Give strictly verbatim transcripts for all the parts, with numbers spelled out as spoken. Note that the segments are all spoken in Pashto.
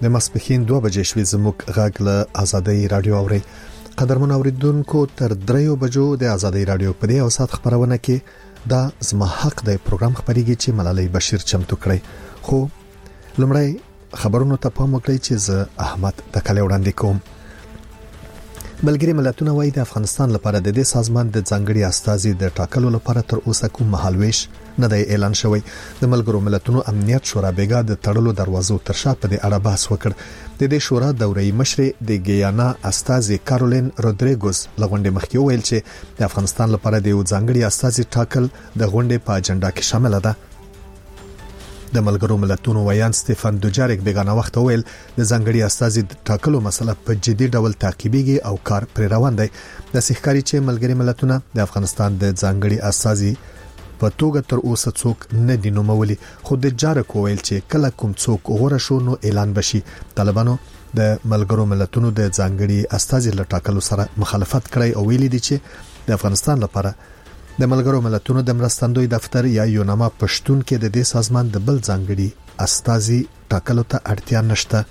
د ماسپښین دوه بجې شوې زموږ غږ له آزادۍ رادیو اوري. قدرمن اوریدونکو تر دریو بجو د آزادۍ رادیو په دې اوسات خبرونه کې دا زما حق د پروګرام خبريږي چې ملالۍ بشیر چمتو کړی. خو لمړی خبرونو ته پام وکړئ چې زه احمد د کله وړاندې کوم. ملګری ملتونه وايي د افغانستان لپاره د دې سازمان د ځانګړي استازي د ټاکلو لپاره تر اوسه کوم مهالويش نه دی اعلان شوی. د ملګرو ملتونو امنیت شورا بیګا د تړلو دروازو تر شا په دې اړه بحث وکړ. د دې شورا دورې مشر د ګیانا استازي کارولین رودریګوز لغونډه مخکې ویل چې د افغانستان لپاره د یو ځانګړي استازي ټاکل د غونډې په اجنډا کې شامل ده. د ملګرو ملتونو ویان سټيفن دوجاریک بیگانه وخت ویل د ځانګړي استازي ټاکلو مسله په جدي ډول تعقیبيږي او کار پر روان دی. د سحکاري چې ملګري ملتونه د افغانستان د ځانګړي استازي په توګه تر اوسه څوک نه دي نومولي، خو د جارک ویل چې کله کوم څوک غوړه شو نو اعلان بشي. طالبانو د ملګرو ملتونو د ځانګړي استازي لټاکلو سره مخالفت کړی او ویلي دي چې د افغانستان لپاره د ملګرو ملتونو د مرستندوی دفتر یا یوناما پښتون کې د دې سازمان د بل ځانګړي استازي ټاکلو ته اړتیا نشته.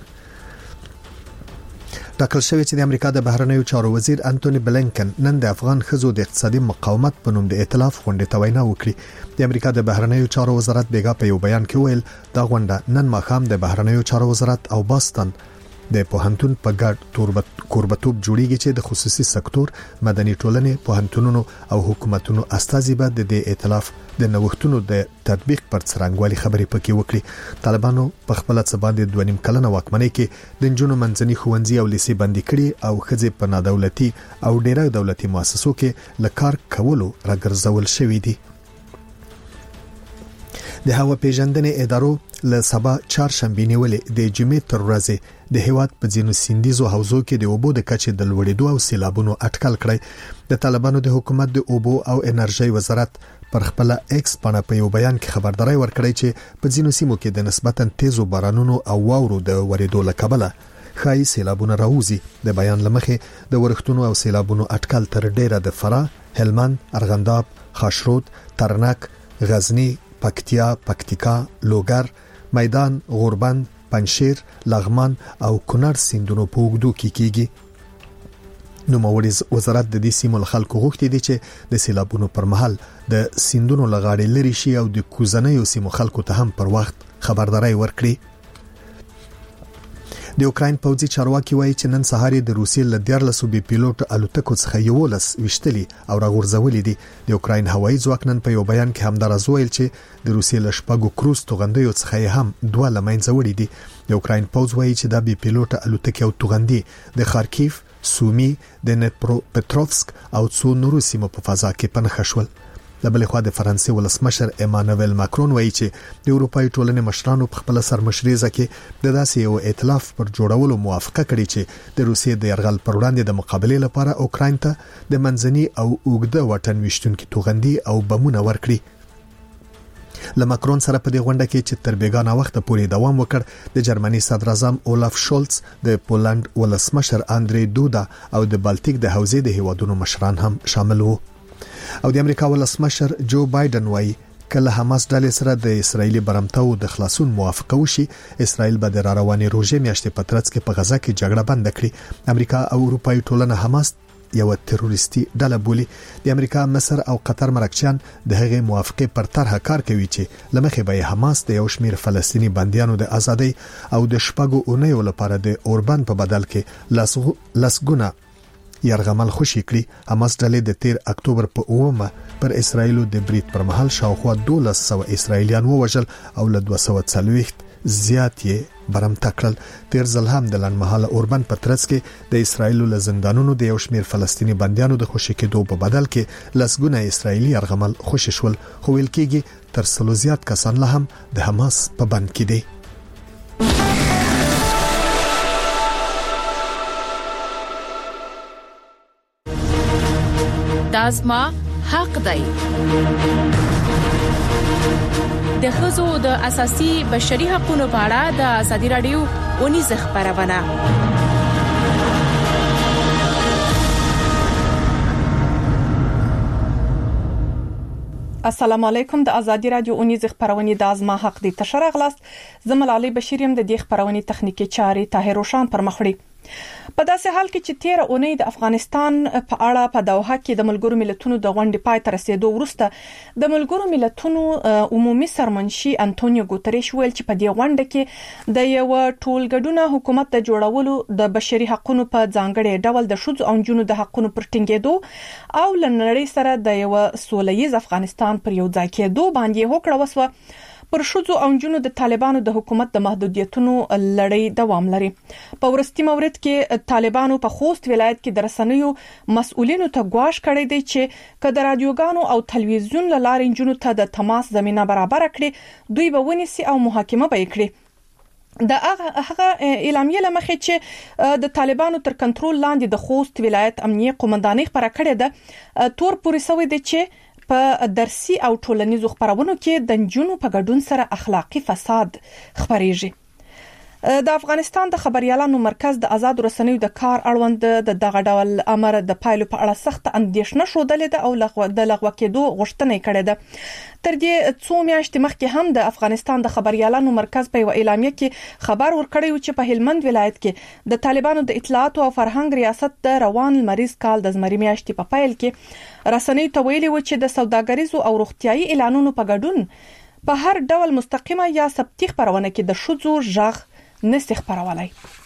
ټاکل شوی چې د امریکا د بهرنیو چارو وزیر انټونی بلینکن نن د افغان خزو د اقتصادي مقاومت په نوم د ائتلاف غونډه ته وینا وکړي. د امریکا د بهرنیو چارو وزارت بیګا په یو بیان کې ویل دا غونډه نن ماښام د بهرنیو چارو وزارت او باستن د پوهنتون په ګډ کوربتوب جوړیږي چې د خصوصي سکتور، مدني ټولنې، پوهنتونونو او حکومتونو استازي به د دې ائتلاف د نوښتونو د تطبیق پر څرنګوالي خبرې پکې وکړي. طالبانو په خپل څه باندې دوه نیم کلنه واکمنۍ کې د جنونو منځني ښوونځي او لیسې بندي کړي او خځې په نادولتي او ډیره دولتي مؤسسو کې لکار کولو راګرځول شوې دي. د هوا پیژندنې ادارو له سبا چهارشنبه نیولې د جمعې تر ورځې د هیواد په ځینو سیندیزو حوزو کې د اوبو د کچې د لوړېدو او سیلابونو اټکل کړی. د طالبانو د حکومت د اوبو او انرژي وزارت پر خپل ایکس باندې په یو بیان کې خبرداري ورکړی چې په ځینو سیمو کې د نسبتاً تیزو بارانونو او واورو د ورېدو لکبله خای سیلابونه راوځي. د بیان لمخې د ورښتونو او سیلابونو اټکل تر ډیره د فراه، هلمند، ارغنداب، خاشرود، ترنک، غزنی، پکتیا، پکتیکا، لوګر، میدان، غوربند، پنشیر، لغمان او کونړ سیندونو په وګړو کې کیږي. نو موريز وزارت د دې سیمو خلکو غوښتي دي چې د سیلابونو پر مهال د سیندونو لغاړې لري شي او د کوزنیو سیمو خلکو ته هم پر وخت خبرداري ورکړي. د یوکرين پوځي چارواکي وایي چې نن سهار د روسیې له دیارلسو بي پیلوټ الوتکو څخه یو لس وشتلي او راغورځولې دي. د یوکرين هوایي ځواک نن په یو بیان کې همدارز ویل چې د روسیې له شپږو کروز توغندیو څخه هم دوه لمنځه وړي دي. د یوکرين پوځ وایي چې د بي پیلوټ الوتکې او توغندي د خارکیف، سومي، د نپرو پټروفسک او څو نورو سیمو په فضا کې پنځه شول. د بل خوا د فرانسې ولسمشر ایمانوئل ماکرون وایي چې د اروپای ټولنې مشرانو په خپل سرمشريزه کې د داسې یو ائتلاف پر جوړولو موافقه کړې چې د روسیې د يرغل پر وړاندې د مقابله لپاره اوکراین ته د منځني او اوګده وطن وشتونکو توغندي او بمونه ورکړي. لماکرون سره په دې غونډه کې چې تر بیګانه وخت پورې دوام وکړ، د جرمني صدر اعظم اولاف شولز، د پولند ولسمشر اندری دودا او د بالټیک د حوزې د هیوادونو مشران هم شامل وو. او د امریکا ولسمشر جو بایدن وایي کله حماس ډلې سره د اسرایلی برمتاو د خلاصون موافقه وشي، اسرایل به د رواني روزي میاشتې په ترڅ کې په غزا کې جګړه بند کړي. امریکا او اروپای ټولنه حماس یو تروریستي ډله بولي. د امریکا، مصر او قطر مرکچیان د هغې موافقه پر طرحه کار کوي چې لمخې به حماس د یو شمیر فلسطینی بنديانو د ازادۍ او د شپږو اونیو لپاره د اوربان په بدل کې لاسګونه یرغمل خوشی کړی. حماس ډلې د تیر اکتوبر په اومه پر اسرایلو د بریټ پر مهال شاوخوا دولس سوه اسرایلیان ووژل او له دوه سوه څلوېښت زیات یې برمته کړل. تیر ځل هم د لنډمهاله اوربند په ترڅ کې د اسرایلو له زندانونو د یو شمیر فلسطینی بنديانو د خوشی کېدو په بدل کې لسګونه اسرایلی یرغمل خوشی شول، خو ویل کېږي تر سلو زیات کسان له هم د حماس په بند کې دي. دازما حق دی. د ښځو د اساسي بشري حقوقو په اړه د ازادي رادیو ونیزه خبرونه. السلام علیکم. د ازادي رادیو اونیز خبرونه د ازما حق دي تشر غلاست. زملالي بشیریم د دې خبرونه تخنیکی چاري طاهر روشان پر مخړي. په داسې حال کې چې تیر اونۍ د افغانستان په اړه په دوحه کې د ملګرو ملتونو د غونډې پای ته رسیدو وروسته د ملګرو ملتونو عمومي سرمنشي انټونیو ګوتریش ویل چې په دې غونډه کې د یو ټولګډونه حکومت د جوړولو د بشري حقوقو په ځانګړي ډول د شذ او جنونو د حقوقو پر ټینګېدو او لنړی سره د یو سولهییز افغانستان پر یو ځای کېدو باندې هوکړه وسوه. پر شذو او جنونو د طالبانو د حکومت د محدودیتونو لړۍ دوام لري. په ورستي مورد کې طالبانو په خوست ولایت کې د رسنیو مسؤلینو ته غواړ کړی دی چې کله رادیوګانو او تلویزیون لارې جنونو ته د تماس زمينه برابر کړي دوی به ونیسي او محاکمه به کړي. د هغه هغه اعلامیه لمخې چې د طالبانو تر کنټرول لاندې د خوست ولایت امنیه قومندانۍ خبره کړې ده تور پورې سوي دي چې په درسي او ټولنیزو خبرونو کې د جنونو په ګډون سره اخلاقی فساد خبريږي. د افغانستان د خبريالانو مرکز د آزاد رسنیو د کار اړوند د دغه ډول امر د پایلو په اړه سخت اندېښنه شودلې ده او لغوه د لغوه کېدو غوښتنه کړې ده. تر دې څو میاشتې مخکې هم د افغانستان د خبريالانو مرکز په اعلامیه کې خبر ورکړی و چې په هلمند ولایت کې د طالبانو د اطلاعات او فرهنګ ریاست د روان مریض کال د زمري میاشتې په پیل کې رسنیو ته ویلي و چې د سوداګریزو او روغتيایي اعلانونو په ګډون په هر ډول مستقیمه یا ثبتي خبرونه کې د شذو ژغ نسخ خبرولای.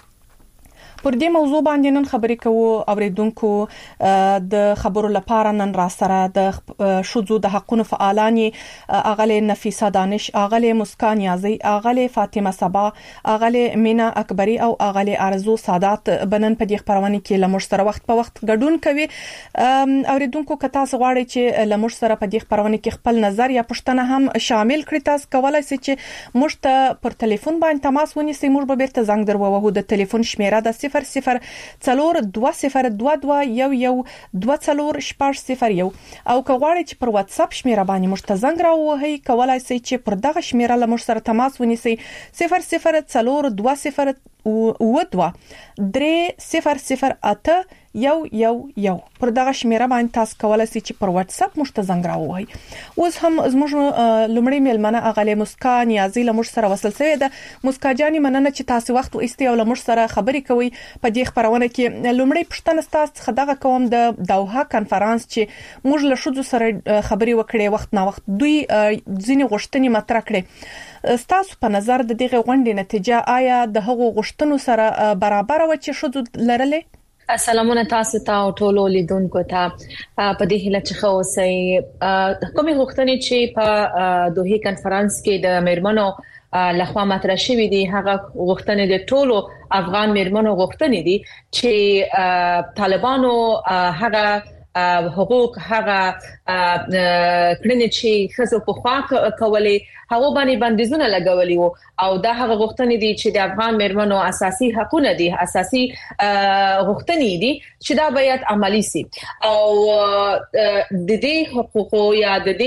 پر دې موضوع باندې نن خبرې کوو. اوریدونکو د خبرو لپاره نن را سره د شذو د حقوقو فعالانی اغله نفیسه دانش، اغله مسکان یازی، اغله فاطمه صبا، اغله مینا اکبری او اغله ارزو سادات بنن په دې خبرونه کې لمر سره وخت په وخت ګډون کوي. اوریدونکو که تاسو غواړئ چې لمر سره په دې خبرونه کې خپل نظر یا پوښتنه هم شامل کړئ، تاسو کولای شئ چې موږ ته پر ټلیفون باندې تماس ونیسئ. موږ به بیرته زنګ دروو. د ټلیفون شمیره د صفر صفر څلور دوه صفر دوه دوه یو یو دوه څلور شپږ صفر یو او که غواړئ چې پر واتس اپ شمیره باندې موږ ته زنګ راووهئ، کولای شئ چې پر دغه شمیره له موږ سره تماس ونیسئ. صفر صفر څلور دوه صفر و دوه درې صفر صفر اته یو یو یو پر دغه شمیره باندې تاسو کولای شئ چې پر واتس اپ موږ ته زنګ راووهئ. اوس هم زموږ لومړی میلمنه اغله مسکان یازی له موږ سره وصل شوی ده. مسکا جاني مننه چې تاسو وخت واستي او له موږ سره خبرې کوي. په دې خبرونه کې لومړی پښتنه تاسو خدغه کوم د دوحه کانفرنس چې موږ له شذو سره خبرې وکړې وخت نا وخت دوی ځینې غوښتنې مطرح کړې. ستاسو په نظر د دغه غونډې نتیجه آیا د هغو غوښتنو سره برابر و چې شذو لرلې؟ السلامونه تاسو ته او ټولو لیدونکو ته. په دې هله چې خو سي کومې غوښتنې چې په دوحه کانفرنس کې د میرمنو لخوا مطرح شوې دي هغه غوښتنې د ټولو افغان میرمنو غوښتنې دي چې طالبانو هغه حقوق هغه کړنې چې خزو په خوا کولې هغه باندې بندیزونه لګولي وو او دا هغه غوښتنې دي چې د افغان میرمنو اساسي حقوقونه دي، اساسي غوښتنې دي چې دا باید عملی سي او د دې حقوقو یا د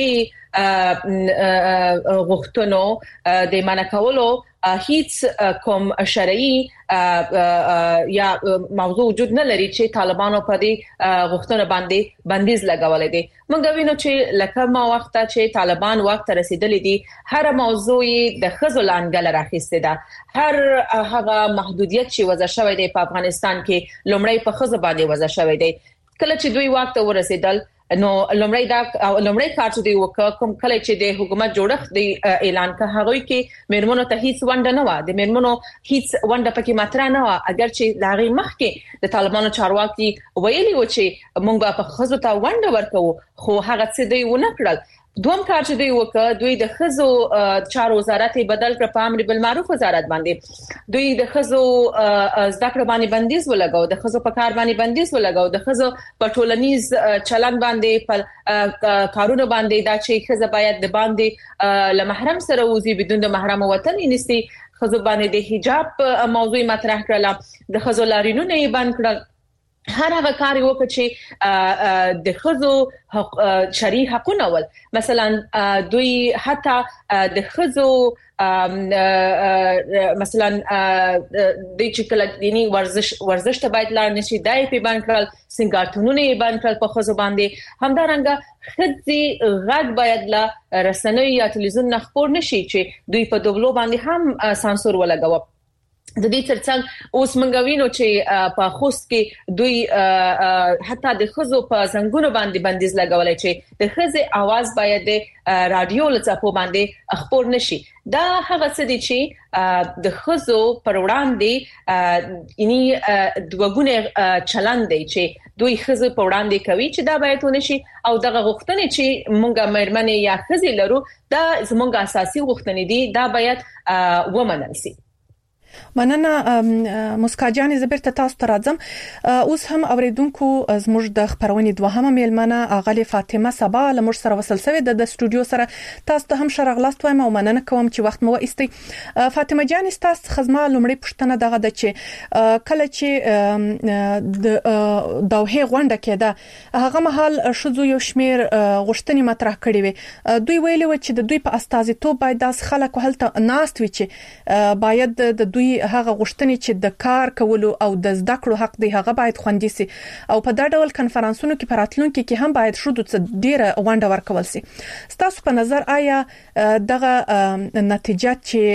دې غوښتنو د منع کولو هیڅ کوم شرعي یا موضوع وجود نه لري چې طالبانو په دې غوښتنه باندې بندیز لګولې دي. موږ وینو چې لکه ما وخت چې طالبان وخت رسیدلې دي هر موضوع د خزو لانګل راخسته ده. هر هغه محدودیت چې وضع شوی دی په افغانستان کې لومړی په خزو باندې وضع شوی دی. کله چې دوی وخت ورسېدل نو لومړی دا لومړی کار چې دی وکړ کوم کله چې د حکومت جوړښت دی اعلان کړ هغه کې میرمنو ته هیڅ ونډه نه و، د میرمنو هیڅ ونډه پکې مطرح نه و. اگر چې لاغي مخکې د طالبانو چارواکي ویلي و چې موږ په خزو ته ونډه ورکو خو هغه څه دی ونه کړل. دوم کار چې دوی وکړ دوی د خزو چارو وزارت بدل کړ په امر بالمعروف وزارت باندې. دوی د خزو زده کړې باندې بندیز ولګاو، د خزو په کار باندې بندیز ولګاو، د خزو په ټولنیز چلن باندې په کارونه باندې دا چې خزه باید د باندې له محرم سره وزي بدون د محرم وطن نيسي. خزو باندې د حجاب موضوع مطرح کړل، د خزو لارینونه یې بند کړل هر هغه کار وکړي چې د خزو شرعي حقونه ول مثلا دوی حتی د خزو مثلا د چې کله دینی ورزش ورزش ته باید لار نشي دای په باندې کړل سنگارتونونه یې باندې کړل په خزو باندې همدارنګه خزي غږ باید لا رسنۍ یا تلویزیون نخبر نشي چې دوی په دوبلو باندې هم سانسور ولګو د دې ترڅنګ اوس مونږ وینو چې په خوست کې دوی حتی د خزو په زنګونو باندې بندیز لګولای چې د خزي आवाज باید د رادیو لڅپو باندې خبر نشي دا هغه څه دي چې د خزو پر وړاندې اني دوګونه چلن دی چې دوی خزو په وړاندې کوي چې دا باید ونشي او دغه غوښتنې چې مونږه مېرمنې یا خزي لرو دا زموږ اساسي غوښتنې دي دا باید ومنل شي. مننه مسکا جان زبرته تاسو ته راځم اوس هم اوریدونکو زموږ د خبرونې دوهمه میلمنه اغلی فاطمه صبا لمر سره وصل سوي د استودیو سره تاسو ته هم شرغلاست وایم او مننه کوم چې وخت مو ایستي. فاطمه جان تاسو خدمه لمړی پښتنه دغه د چې کله چې د دوه غونډه کېده هغه مهال شذو یو شمیر غشتنی مطرح کړي وي دوی ویلي و چې د دوی په استازیتوب باید داس خلک هلته ناست وي چې باید د دوی هغه غوښتنې چې د کار کولو او د زده کړو حق دی هغه باید خوندي سي او په دا ډول کنفرانسونو کې پراتلونکو کې هم باید شودو څه ډیره غونډه ورکول سي. تاسو په نظر آیا دغه نتیجه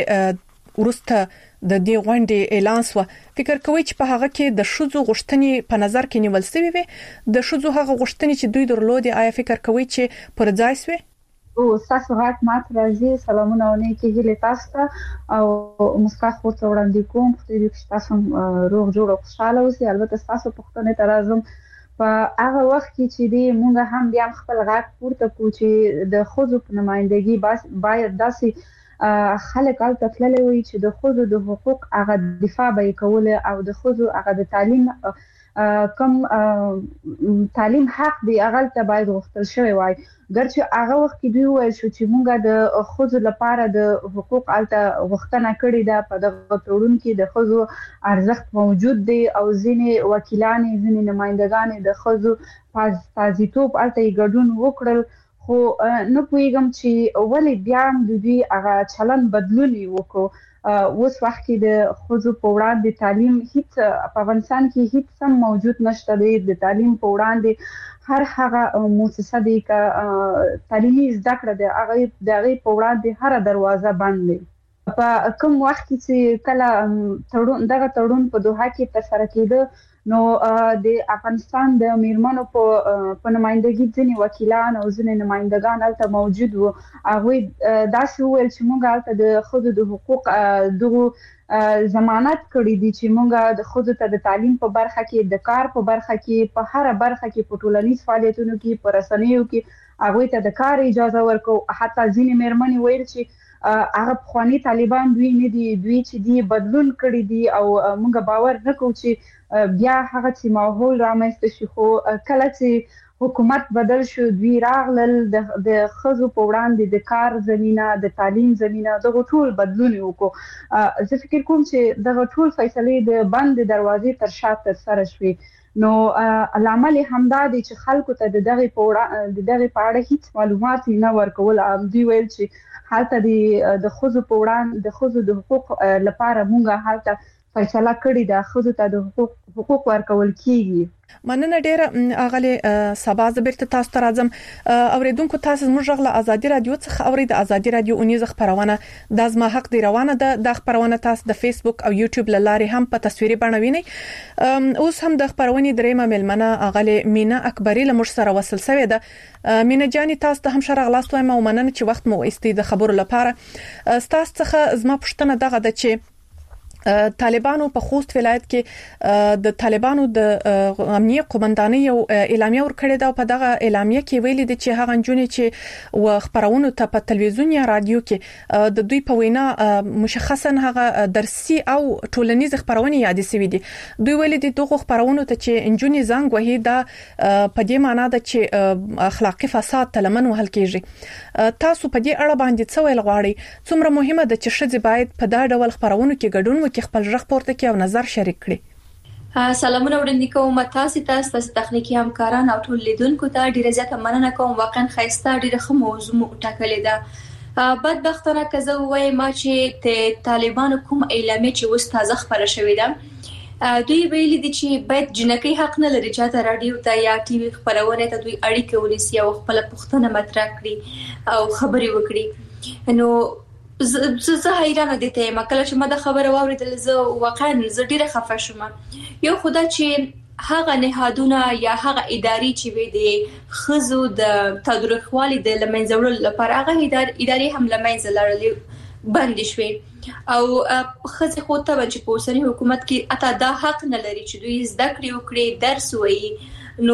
چې ورسته د دې غونډې اعلان سو فکر کوي چې په هغه کې د شذو غوښتنې په نظر کې نیول سوي وي د شذو هغه غوښتنې چې دوی درلودي آیا فکر کوي چې پر ځای سوي؟ او تاسو غاټ مات راځي سلامونه ونه کې هله تاسو او مسکا خو ته وړاندې کوم خو دې تاسو روغ جوړ او خوشاله اوسئ البته تاسو پښتنه ترازم په هغه وخت کې چې دې مونږ هم بیا خپل غاټ پورته کو چې د خوځو په نمائندګي باید داسي خلک الته تللی وي چې د خوځو د حقوق هغه دفاع به کوله او د خوځو هغه د تعلیم کم تعلیم حق دی هغه ته باید غوښتل شوی وای ګرچې هغه وخت کې دوی وایي چې مونږه د خوځو لپاره د حقوق الته غوښتنه کړې ده په دغه تړون کې د خوځو ارزښت موجود دی او ځینې وکیلان ځینې نمائندگان د خوځو په استازیتوب الته ګډون وکړل خو نه پوهیږم چې ولې بیا د دوی هغه چلن بدلون وکړو اوس وخت کې د خوځو په وړاندې تعلیم هیڅ په افغانستان کې هیڅ هم موجود نشته دی د تعلیم په وړاندې هر هغه مؤسسه دی ک تعلیمي زده کړه د هغه د هغه په وړاندې هر دروازه بند دی په کوم وخت چې کله تړون دغه تړون په دوحه کې ترسره کېده نو د افغانستان د میرمنو په په نمائندګي ځینې وکیلان او ځینې نمائندگان الته موجود وو هغه داسې ویل چې موږ الته د خود د حقوق دغه ضمانت کړی دي چې موږ د خود ته د تعلیم په برخه کې د کار په برخه کې په هر برخه کې په ټولنیز فعالیتونو کې په رسنیو کې هغه ته د کار اجازه ورکو حتی ځینې میرمنې ویل چې هغه خواني طالبان دوی نه دي دوی چې دی بدلون کړی دي او موږ باور نکوو چې بیا هغه چې ماحول رامنځته شي خو کله چې حکومت بدل شو دوی راغلل د خزو په وړاندې د کار زمينه د تعلیم زمينه دغه ټول بدلون وکړو زه فکر کوم چې دغه ټول فیصله د بند دروازې تر شاته سره شوي نو علامه همدا دي چې خلکو ته دغه په دغه په اړه هیڅ معلومات نه ورکول ام دی ویل چې حالت د خزو په وړاندې د خزو د حقوق لپاره مونږه حالت فیصله کړې ده خزو ته د حقوق حقوق ورکول کیږي. مننه ډیره اغلی سبا زبرته تاسو ته راځم اوریدونکو تاسو موږ غله ازادي رادیو څخه اورید ازادي رادیو اونیز خبرونه د ازما حق دی روانه ده د خبرونه تاسو د فیسبوک او یوټیوب لارې هم په تصویري بڼه وینئ اوس هم د خبرونه دریمه ملمنه اغلی مینا اکبری له مر سره وصل سوی ده مینا جانی تاسو ته هم شرغلاست وایم او مننه چې وخت مو ایستي د خبرو لپاره تاسو څخه زما پښتنه دغه د چې طالبانو په خوست ولایت کې د طالبانو د امنیه قومندانۍ یو اعلامیه ورکړې ده او په دغه اعلامیه کې ویلي دي چې هغه جنونی چې و خبرونو ته په تلویزیون یا رادیو کې د دوی په وینا مشخصا هغه درسي او ټولنیز خبرونه یاد سوي دي دوی ویلي دي دغه خبرونو ته چې انجونی زنګ وهي دا په دې معنی ده چې اخلاقی فساد تلمن وهل کیږي تاسو په دې اړه باندې څه ویل غواړئ څومره مهمه ده چې شذ باید په دا ډول خبرونو کې ګډون کې خپل رغ پورته کې او نظر شریک کړي سلامونه وړاندې کوم تاسو ته تاسو تخنیکی همکاران او ټول لیدونکو ته ډیره زیاته مننه کوم. واقعا خیسته ډیره ښه موضوع مو ټاکلې ده. بدبختانه که زه وایم ما چې طالبانو کوم اعلامیه چې اوس تازه خبره شوې ده دوی ویلي دي چې باید جنکی حق نه لري چې ته رادیو ته یا ټي وي خبرونه ته دوی اړیکه ونیسي او خپل پوښتنه مطرح کړي او خبري وکړي. نو زه زه حیرانه دي ته ما کله چې ما د خبره واوریدل زه واقعا زه ډیره خفه شوم. یو خدای چې هغه نهادونه یا هغه ادارې چې وي د خزو د تدریخوالي د لمنځورل لپاره هغه ادارې هم لمنځه لاړلې بند شوې او خزه خو ته چې په اوسنی حکومت کې اته دا حق نه لري چې دوی زده کړې وکړي درس وایي.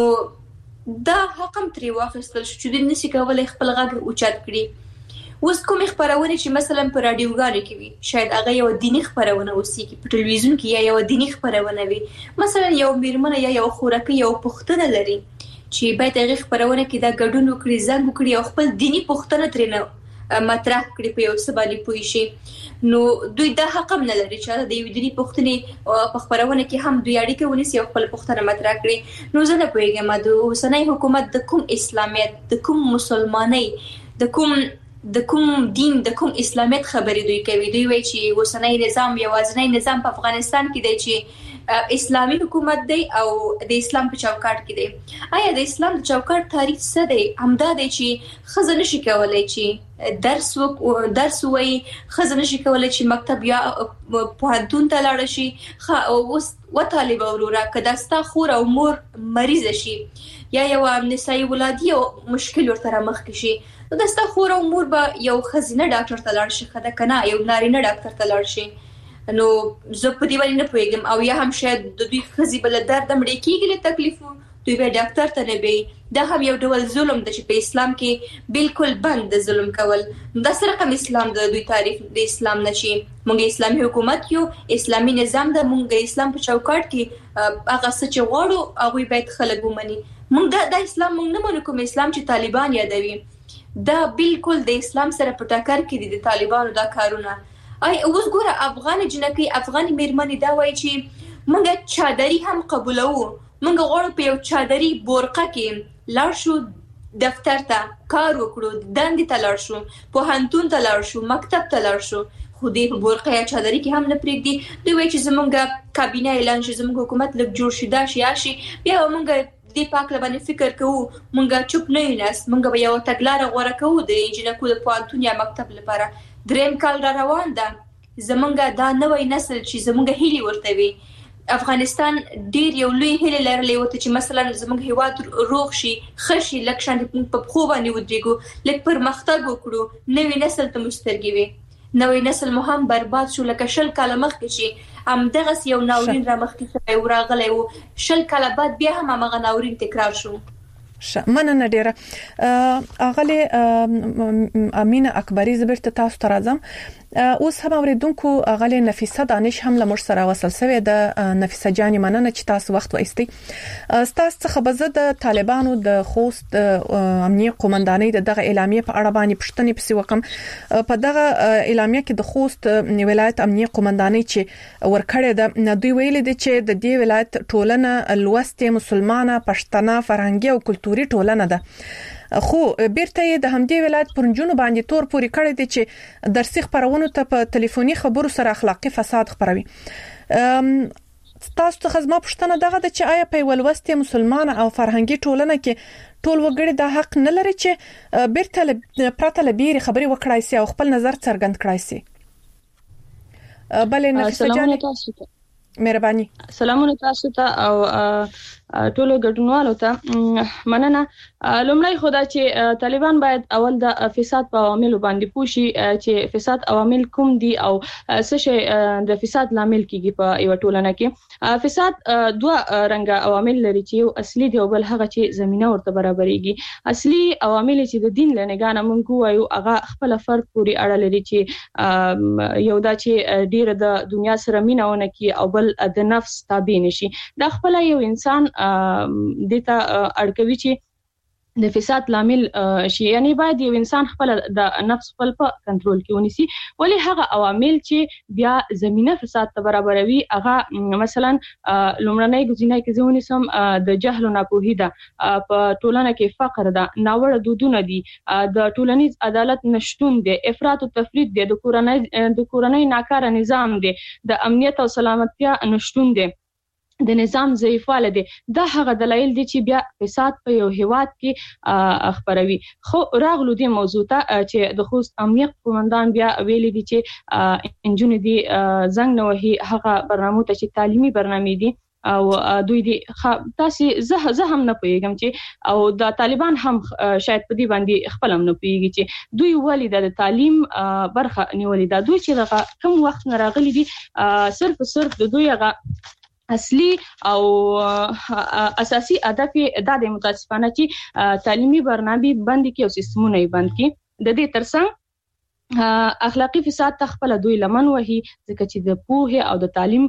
نو دا حق هم تری واخیستل شو چې دوی نشي کولای خپل غږ اوچت کړي. اوس کوم خبرونه چې مثلا په رادیوګانو کې وي شاید هغه یو دینی خبرونه وسی کې په ټلویزیون کې یا یو دینی خبرونه وي مثلا یو میرمنه یا یو خورکه یو پښتنه لري چې باید هغه خبرونه کې دا ګډون وکړي زنګ وکړي او خپل دینی پښتنه ترنه مطرح کړي په یو څه باندې پوي شي. نو دوی دا حق هم نه لري چې د یو دینی پښتنې په خبرونه کې هم دوی اړیکه ونیسي او خپل پښتنه مطرح کړي. نو زه نه پوهیږم د اوسنی حکومت د کوم اسلامیت د کوم مسلمانۍ د کوم د کوم دین د کوم اسلامیت خبرې دوی کوي. دوی وایي چې اوسنی نظام یوازینی نظام په افغانستان کې دی چې اسلامي حکومت دی او د اسلام په چوکاټ کې دی. آیا د اسلام د چوکاټ تعریف څه دی؟ همدا دی چې ښځه نشي کولای چې درس وک درس وایي، ښځه نشي کولای چې مکتب یا پوهنتون ته لاړ شي. اوس وطالب وروره که دا ستا خور او مور مریضه شي یا یو نسایي ولادي او مشکل ورته مخکې شي نو د ستا خور او مور به یو ښځینه ډاکټر ته لاړ شي ښه ده که نه یو نارینه ډاکټر ته لاړ شي. نو زه په دې باندې نه پوهېږم او یا هم شاید د دوی ښځې به له درده مړې کېږي له تکلیفو دوی به ډاکټر ته نه بیایي. دا هم یو ډول ظلم ده چې په اسلام کې بالکل بند د ظلم کول. دا څه رقم اسلام د دوی تعریف د اسلام نه چې موږ اسلامي حکومت یو اسلامي نظام ده موږ د اسلام په چوکاټ کې هغه څه چې غواړو هغوی باید خلک ومني. موږ دا, دا اسلام موږ نه منو کوم اسلام چې طالبان یادوي. دا بالکل د اسلام سره په ټکر کې دي د طالبانو دا کارونه. آی اوس ګوره افغان جنکی افغان میرمنې دا وایي چې موږ چادري هم قبولو، موږ غواړو په یو چادري بورقه کې لاړ شو دفتر ته کار وکړو، دندې ته لاړ شو، پوهنتون ته لاړ شو، مکتب ته لاړ شو، خو دې په بورقه یا چادري کې هم نه پرېږدي. دوی وایي چې زموږ کابینه اعلان شي، زموږ حکومت لږ جوړ شي، دا شي یا شي بیا موږ دې پاک لبانې فکر کوو مونږه چوپ نه یوناست مونږ به یو تګلاره غوره کوو د انجینکو د پوهنتون یا مکتب لپاره. دریم کال را روان ده زمونږ دا نوی نسل چې زمونږ هیلې ورته وي. افغانستان ډیر یو لوی هیله لرلې وته چې مثلا زمونږ هیواد روغ شي ښه شي لکه شان په پښو باندې ودرېږو لږ پرمختګ وکړو نوی نسل ته مسترګې وي. نوی نسل مو هم برباد شو لکه شل کاله مخکې چې همدغسې یو ناورین را مخکې شوی و راغلی و شل کاله بعد بیا هم همغه ناورین تکرار شو. مننه ډیره. اغلی امینه اکبری زبرت تاسو ته راځم. اوس هم اوریدونکو اغلی نفیسه دانش هم لمر سره وصل شوی د نفیسه جان مننه چې تاسو وخت وایستي. تاسو څخه به د طالبانو د خوست امنیه قومندانۍ دغه اعلامیه په اړه باندې پښتنې پسې وکم. په دغه اعلامیه کې د خوست ولایت امنیه قومندانۍ چې ورکړې ده دوی ویلي دي چې د دې ولایت ټولنه لوستې مسلمانه پښتنه فرهنګي او کلتوري ټولنه ده. خو بیرته د همدې ولایت پرنجونو باندې تور پوري کړی دي چې درسي خبرونو ته په ټلیفوني خبرو سره اخلاقی فساد خبروي. تاسو ته خدمت پښتنه دغه د چې آیا په ولوستې مسلمان او فرهنګي ټولنه کې ټول وګړي د حق نه لري چې بیرته پرته لبيري خبري وکړای سي او خپل نظر څرګند کړای سي. بلې نفیسه جان مهرباني. سلامونه تاسو ته او ټولو ګډونوالو ته مننه. لومړی خدا چې طالبان باید اول د فساد په عواملو باندې پوښي چې فساد عوامل کوم دي او څه شي د فساد لامل کیږي په یو ټولنه کې. فساد دوه رنګه عوامل لري چې یو اصلي دی او بل هغه چې زمينه ورته برابرېږي. اصلي عوامل چې د دین لنګانه مونږ وایو هغه خپل فرد پوري اړه لري چې یو دا چې ډیره د دنیا سره میناونه کی او بل د نفس تابع نشي. دا خپل یو انسان دته اړکوي چې د فساد لامل شي. یعنی باید یو انسان خپل د نفس خپل په کنټرول کې ونیسي. ولی هغه عوامل چې بیا زمينه فساد ته برابروي هغه مثلا لومړنۍ ګزینه کې ځونی سم د جهل او ناپوهي ده، په ټولنه کې فقر ده، ناوړه دودونه دي، د ټولنیز عدالت نشټون دي، افراط او تفرید دي، د کورنۍ د کورنۍ ناکاره نظام دي، د امنیت او سلامتیا نشټون دي، د نظام ضعیفواله دي. دا هغه دلایل دي چې بیا فساد په یو هیواد کې خبروي. خو راغلو دې موضوع ته چې د خوست امنیت قومندان بیا ویلي دي چې انجونې دي زنګ نه وهي هغه برنامه ته چې تعلیمي برنامه دي او دوی دي تاسو زه زه هم نه پوهیږم چې او د طالبان هم شاید په دې باندې خپل هم نه پوهیږي چې دوی ولې د تعلیم برخه نیولې ده. دوی چې دغه کوم وخت نه راغلي دي صرف صرف د دوی هغه اصلي او اساسي هدف د متاسفانه چې تعلیمي برنامه بند کی او سیستمونه بند کی. د دې ترڅنګ اخلاقی فساد تخپل دوی لمن وهي ځکه چې د پوهه او د تعلیم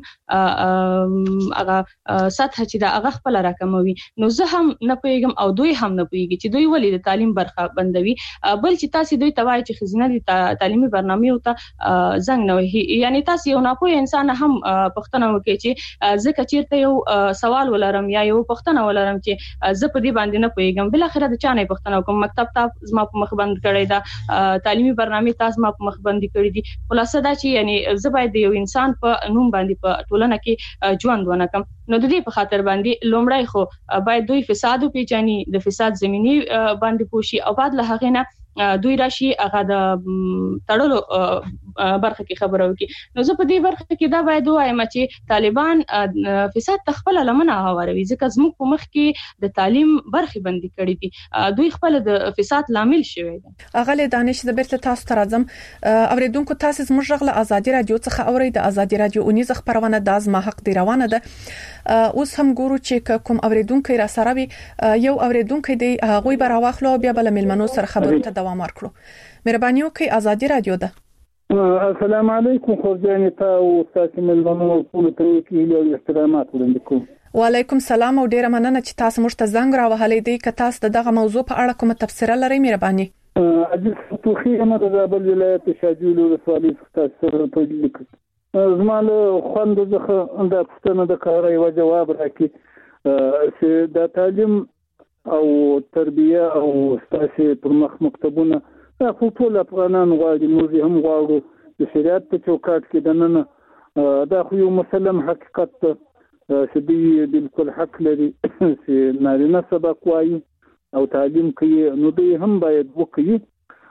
هغه سطح چې د هغه خپل راکموي. نو زه هم نه پوهیږم او دوی هم نه پوهیږي چې دوی ولې د تعلیم برخه بندوي. بل چې تاسو دوی توای چې خزینه د تعلیمي برنامه او ته زنګ نه وهي. یعنی تاسو یو نه پوهه انسان هم پښتنه وکړي چې ځکه چیرته یو سوال ولرم یا یو پښتنه ولرم چې زه په دې باندې نه پوهیږم، بل اخر د چا نه پښتنه کوم مکتب ته زما په مخ بند کړی دا تعلیمي برنامه ما په مخبندي کړی دي. خلاصه دا چې یعنی زه باید یو انسان په نوم باندې په ټولنه کې ژوند ونکم. نو د دې په خاطر باندې لومړی خو باید دوی فساد او پیچانی د فساد زمینی باندې پوښي او بعد له هغه نه دوی راشي هغه د تړلو برخه کې خبرو کې. نو زه په دې برخه کې دا باید وایم چې طالبان فساد تخپل لمنه هواروي ځکه زموږ په مخ کې د تعلیم برخه بندي کړې دي. دوی خپل د فساد لامل شوی دي. اغله دانش د بیرته تاسو ته راځم. اوریدونکو تاسو زموږ غله ازادي رادیو څخه اوري د ازادي رادیو اونیز خبرونه د ازما حق دی روانه ده. اوس هم ګورو چې کوم اوریدونکو را سره وي یو اوریدونکو دی هغه به راوخلو بیا بل ملمنو سره خبرو ته دوام ورکړو. مهرباني وکړئ ازادي رادیو ده. السلام علیکم خورجانې ته او تاسو ملمنو ټول ته کې له احترامات وړاندې کوم. وعلیکم السلام او ډیره مننه چې تاسو موږ ته زنګ راوهلې دي. که تاسو دغه موضوع په اړه کومه تفسیر لرئ مهرباني. اجازه توخی امر د زابل ولایت شاجول ولسوالۍ څخه تاسو ته لیکم. زماله خوند زخه د پښتنه د کاري و جواب راکې چې د تعلیم او تربیه او تاسو پر مخ مکتبونه خو ټول افغانان غواړي موږ هم غواړو د شریعت په چوکاټ کې دننه دا خو یو مسلم حقیقت چې دی بالکل حق لري چې نارینه سبق وایي او تعلیم کوي نو دوی هم باید وکړي.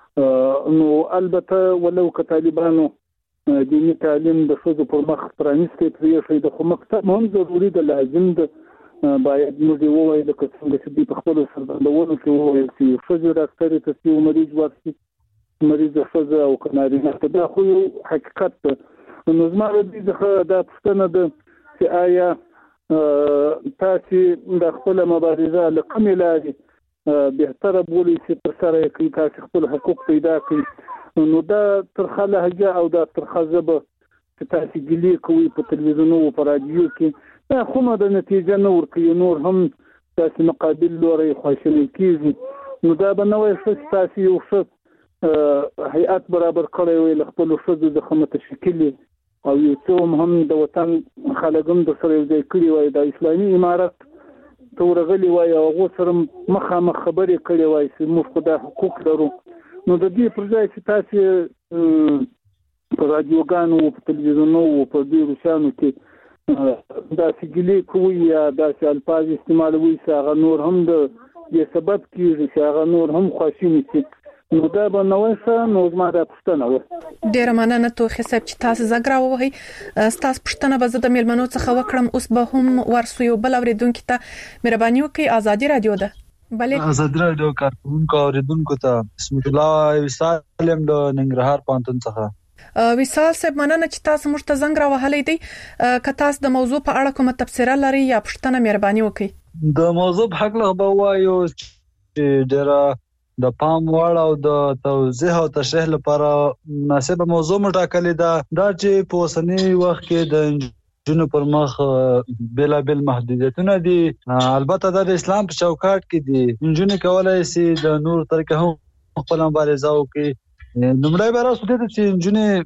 نو البته ولو که طالبانو دینی تعلیم د ښځو پر مخ پرانیستي پرېښی د خو مکتب هم ضروري ده لازم ده. باید موږ ووایو لکه څنګه چې دوی په خپلو څرګندونو کې وویل چې ښځې ډاکټرې ته چې یو مریض ورشي مریضه ښځه او که نارینه ته دا خو یو حقیقت ده. نو زما د دې څخه دا پوښتنه ده چې آیا تاسې د خپله مبارزه له کومې لارې بهتره بولئ چې ترسره یې کړئ تاسې خپل حقوق پیدا کړئ. نو دا ترخه لهجه او دا ترخه ژبه چې تاسې ګیلې کوئ په تلویزیونو او په رادیو کې دا خو نه د نتیجه نه ورکوي نور هم تاسې مقابل لوري خواشینی کېږي. نو دا به نه وایي ښه چې تاسې یو ښه هیئت برابر کړی وي له خپلو ښځو څخه متشکلې او یو څه هم د وطن خلک هم در سره یو ځای کړي وای د اسلامي امارت ته ورغلي وای او هغو سره مخامخ خبرې کړې وای چې موږ خو دا حقوق لرو. نو د دې پر ځای چې تاسې په رادیوګانو او په تلویزیونو او په ډېرو شیانو کې داسې ګیلې کوئ یا داسې الفاظ استعمالوئ چې هغه نور هم د دې سبب کېږي چې هغه نور هم خواشیني شي. نو دا به نه وای ښه. نو زما دا پوښتنه وه. ډېره مننه توخی صاحب چې تاسو زنګ راووهئ. ستاسو پوښتنه به زه د مېلمنو څخه وکړم. اوس به هم ورسو یو بل اورېدونکي ته. مهرباني وکړئ ازادي رادیو ده. بلې ازادي رادیو کارکونکو اوریدونکو ته بسم الله وصال له ننګرهار پانتون څخه. وصال صاحب مننه چې تاسو موږ ته زنګ راوهلې دي. که تاسو د موضوع په اړه کومه تفسیر لرئ یا پوښتنه مهرباني وکړئ. د موضوع په حق له به وایو چې ډېره د پام وړ او د توضیح او تشریح لپاره مناسبه موضوع مټاکلې ده دا چې په اوسنی وخت کې د جنو پر مخ بلا بل محدودیتونه دي. البته د اسلام په چوکاټ کې دي جنو کولای شي د نور طریقه هم خپل مبارزه وکړي. نمړی به راځو ته چې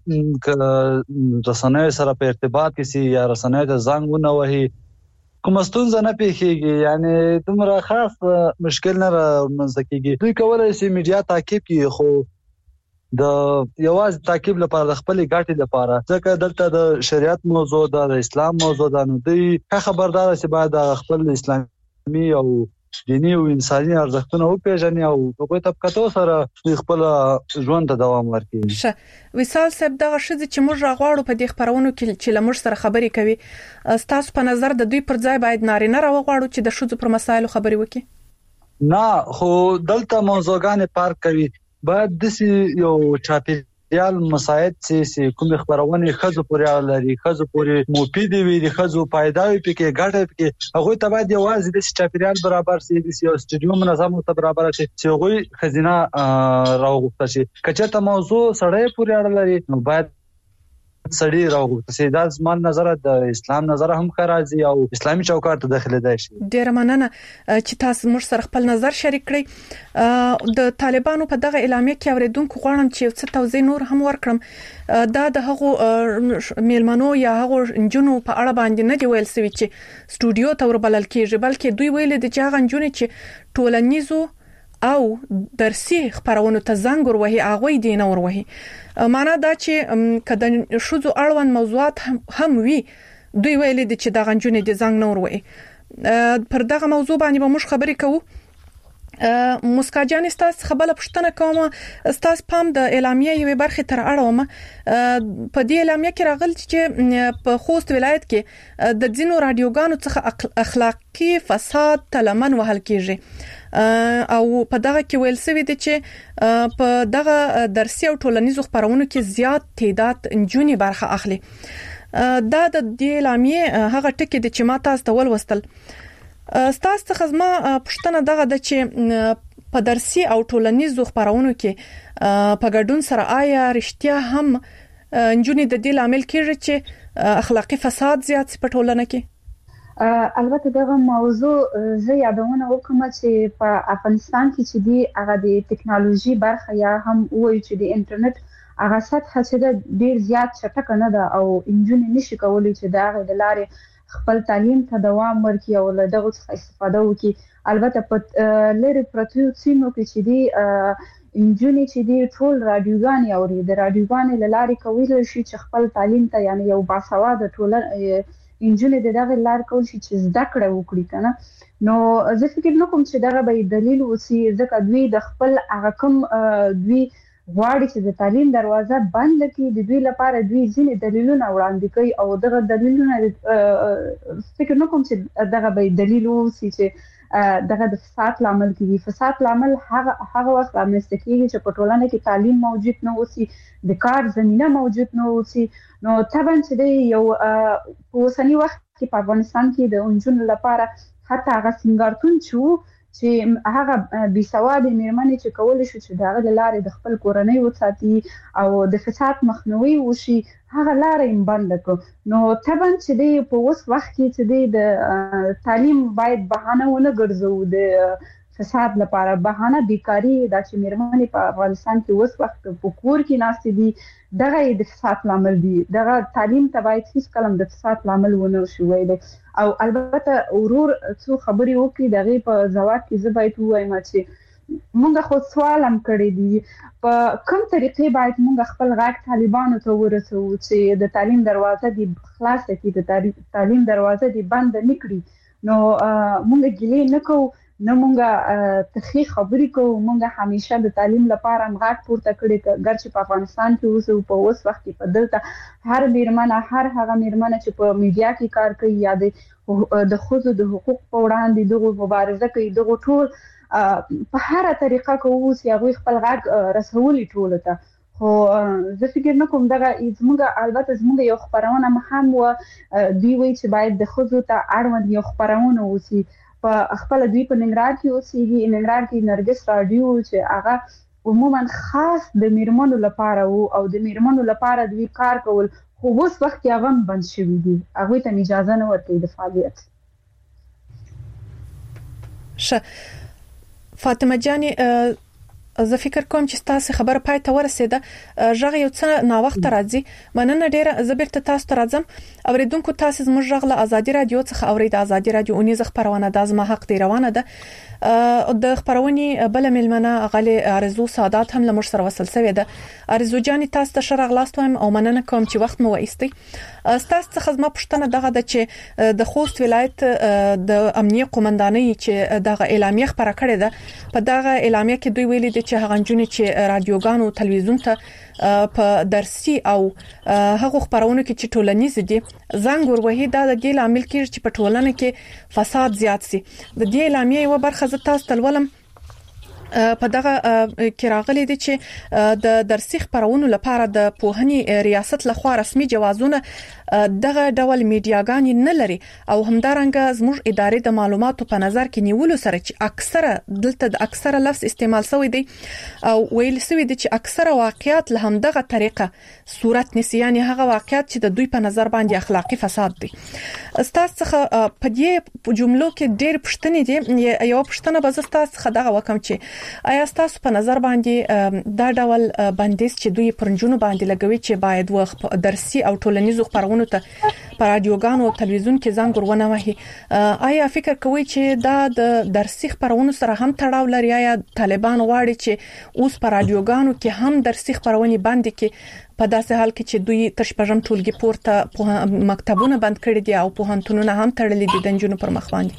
جنو رسنۍ سره په ارتباط کې سي یا رسنۍ ته زنګ ونه وهي کوم ستونزه نه پیښیږي، یعنی دومره خاص مشکل نه رامنځته کیږي. دوی کولای شي میډیا تعقیب کړي خو د یواز تعقیب لپاره د خپل ګټې لپاره، ځکه دلته د شریعت موضوع ده، د اسلام موضوع ده، نو دوی خبردار شي باید خپل اسلامي او دینی او انساني ارزښتونه وپیژني او په طبقاتو سره خپل ژوند ته دوام ورکړي. شه وصال صاحب دغه شذ چې موږ راغواړو په دې خبرونو کې چې لمر سره خبرې کوي، تاسو په نظر د دوی پر ځای باید نارینه راوغواړو چې د شذ پر مسایلو خبرې وکړي؟ نه، خو دلته موضوعګانې پارک کوي، باید دسی یو چاپیریال مساعد سي کوم خبرونه خزو پورې اړه لري، خزو پورې مفید وي، د خزو پایداوي پکې ګټه پکې هغه ته باید یوازې د چاپیریال برابر سي، د یو سټډیوم منظم او برابر شي چې هغه خزینه راوغوښته شي. کچته موضوع سړی پورې اړه لري نو باید سړی راوغوښته شي. دا زموږ نظر د اسلام نظر هم خراجي او اسلامي چوکاټ ته داخله دی شي. ډیر مننه چې تاسو موږ سره خپل نظر شریک کړئ. د طالبانو په دغه اعلامیه کې اوریدونکو غواړم چې څه توضیح نور هم ورکړم. دا د هغو میلمنو یا هغو جنونو په اړه باندې نه دی ویل سوي چې سټوډیو ته وربلل کیږي، بلکې دوی ویل دي چې هغه جنونه چې ټولنیزو او درسي خبرونو ته زنګ وروهي هغه دي نه وروهي. معنا دا چې کله شذو اړوند موضوعات هم وي دوی ویل دي چې دا غنجونه دي زنګ نه وروهي. پر دغه موضوع باندې به موږ خبرې کوو. مسکا جان استاس خبره پښتنه کوم، استاس پام د اعلامیه یوې برخې تر اړوم په دې اعلامیه کې راغلی چې په خوست ولایت کې د ځینو رادیوګانو څخه اخلاقی فساد تلمن وهل کیږي او په دغه کې ویل سوي دي چې په دغه درسي او ټولنیزو خبرونو کې زیات تعداد جونی برخه اخلي. دا د دې اعلامیه هغه ټکی دي چې ما تاسو ته ولوستل. ستاسو څخه زما پښتنه دغه د چې په درسي او ټولنیزو خبرونو کې په ګډون سره آیا رښتیا هم جونی د دې عامل کېږي چې اخلاقی فساد زیات په ټولنه کې؟ البته دغه موضوع زه یادونه وکم چې په افغانستان کې چې دی هغه د ټکنالوژي برخه یا هم وایي چې د انټرنیټ هغه سطح چې ډیر زیات چټک نه ده او انجونی نشي کولای چې دا د لارې خپل تعلیم ته دوام ورکړي او له دغه څخه استفاده وکړي. البته په لری پروتو سیمو کې چې دی انجونی چې دی ټول رادیوګان او د رادیوګان لارې کوي شي چې خپل تعلیم ته یعنی یو باسواده ټول انجونی د دغه لار کول شي چې زده کړه وکړي کنه. نو زه فکر نکوم چې دغه به دلیل وسی ځکه دوی د خپل هغه کوم دوی غواړي چې د تعلیم دروازه بند کړي، د دوی لپاره دوی ځینې دلیلونه وړاندې کوي او دغه دلیلونه فکر نکوم چې دغه به دلیل وسی چې دغه د فساد لامل کیږي. فساد لامل هغه هغه وخت رامنځته کیږي چې په ټولنه کې تعلیم موجود نه وسی، د کار زمينه موجود نه وسی. نو طبعا چې یو په اوسنی وخت کې په افغانستان کې د انجونو لپاره حتی هغه سنگارتون چې چې هغه بي سواد میرمنې چې کول شي چې دغه لارې د خپل کورنۍ وساتي او د فساد مخنیوي وشي هغه لارې بند کړو. نو طبعا چې دی په اوس وخت کې چې دی د تعلیم باید بهانه ونه ګرځو د فساد لپاره. بهانه بیکاری دا چې میرمنې په افغانستان کې اوس وخت په کور کې ناستې دي دغه د فساد لامل دي. دغه تعلیم ته باید هیڅ کلم د فساد لامل ونه شي ویل. او البته ورور څو خبرې وکړي دغه په ځواب کې زه باید وایم چې موږ خو سوال هم کړی دی په کوم طریقې باید موږ خپل غږ طالبانو ته ورسو چې د تعلیم دروازه دی خلاص کړي، د تعلیم دروازه دی بند نه کړي. نو موږ ګلې نه کوو نه مونږه تخی خبرې کوو، مونږه همیشه د تعلیم لپاره مغاک پورته کړی ګرچې په افغانستان کې اوس او په اوس وخت کې په دلته هر میرمنه هر هغه میرمنه چې په میډیا کې کار کوي یا د ښځو د حقوق په وړاندې دغه مبارزه کوي دغه ټول په هر طریقه کوي چې هغه خپل غږ رسولي ټول ته. خو زه فکر نکوم دغه زموږ البته زموږ یو خبرونه هم و دی وی چې باید د ښځو ته اړوند یو خبرونه وسی په خپل دوی په ننګرهار کې اوسېږي. ننګرهار کې نرګس رادیو چې هغه عموما خاص د میرمنو لپاره وو او د میرمنو لپاره دوی کار کول، خو اوس وخت کې هغه بند شوی دي، هغه ته اجازه نه ورکوي د فعالیت. ش فاطمه جاني زه فکر کوم چې تاسو خبره پای ته ورسېده. ژغ یو څه نا وخت راځي. مننه ډیره. زه بیرته تاسو ته راځم. اوریدونکو تاسو زموږ ژغ له ازادي رادیو څخه اورید. ازادي رادیو اونیزه خبرونه د ازما حق دی روانه ده. د خبرونې بل ملمنه غلي ارزو سادات هم لمر سره وصل شوی ده. ارزو جاني تاسو ته شرغ لاستوم او مننه کوم چې وخت مو وایستي. تاسو څخه زما پښتنه دغه د چې د خوست ولایت د امنیه قومندانۍ چې دغه اعلامیه خبره کړې ده، په دغه اعلامیه کې دوی ویلي دي چې هغه جنونه چې رادیوګان او تلویزیون ته په درسي او هغه خبرونه کې چې ټولنیز دي زنګ وروهي دا د دې عامل کې چې په ټولنه کې فساد زیات سي. د دې اعلامیه یو برخه ز تاسو تلولم په دغه کې راغلي دي چې د درسي خبرونو لپاره د پوهنې ریاست لخوا رسمي جوازونه دغه ډول میډیاګان نه لري او همدارنګه زموږ ادارې د معلوماتو په نظر کې نیولو سره چې اکثره دلته د اکثره لفظ استعمال شوی دی او ویل شوی دی چې اکثره واقعیت له همدغه طریقه صورت نسی، یعنی هغه واقعیت چې د دوی په نظر باندې اخلاقی فساد دي. استاد څخه په دې جملو کې ډېر پښتنې دي. یو پښتنه به زستا څخه دغه وکم چې آیا تاسو په نظر باندې دا ډول بندیز چې دوی پرنجونو باندې لګوي چې باید و درسي او ټولنیزو خبرونو ته په رادیوګان او تلویزیون کې ځان ورونه وهي، آیا فکر کوي چې دا د درسي خبرونو سره هم تړاو لري؟ یا طالبان غواړي چې اوس په رادیوګانو کې هم درسي خبرونه باندې کې په داسې حال کې چې دوی تشپژم ټولګي پورته مکتبونه بند کړي دي او پوهنتونونه هم تړلي دي د جنونو پر مخ باندې؟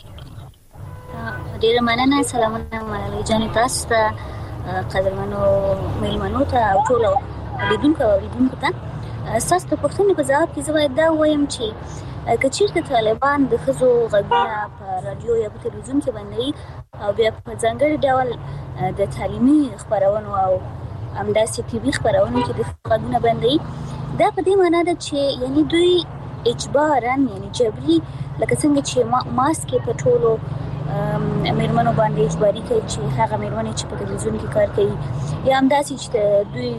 ډیر مننه. سلامونه ملالۍ جان تاسو ته، قدرمنو میلمنو ته او ټول لیدونکو او لیدونکو ته. تاسو ته پوښتنه په ځواب کې زه باید دا وایم چې که چیرته طالبان د ښځو غږونه په رادیو یا په تلویزیون کې بندوي او بیا په ځانګړي ډول د تعلیمي خبرونو او همداسې ټي وي خبرونو کې د غږونه بندوي، دا په دې معنی ده چې یعنی دوی اجباراً یعنی جبري لکه څنګه چې ماسک په ټولو میرمنو باندې اجباري کوي چې هغه میرمنې چې په تلویزیون کې کار کوي یا همداسې چې دوی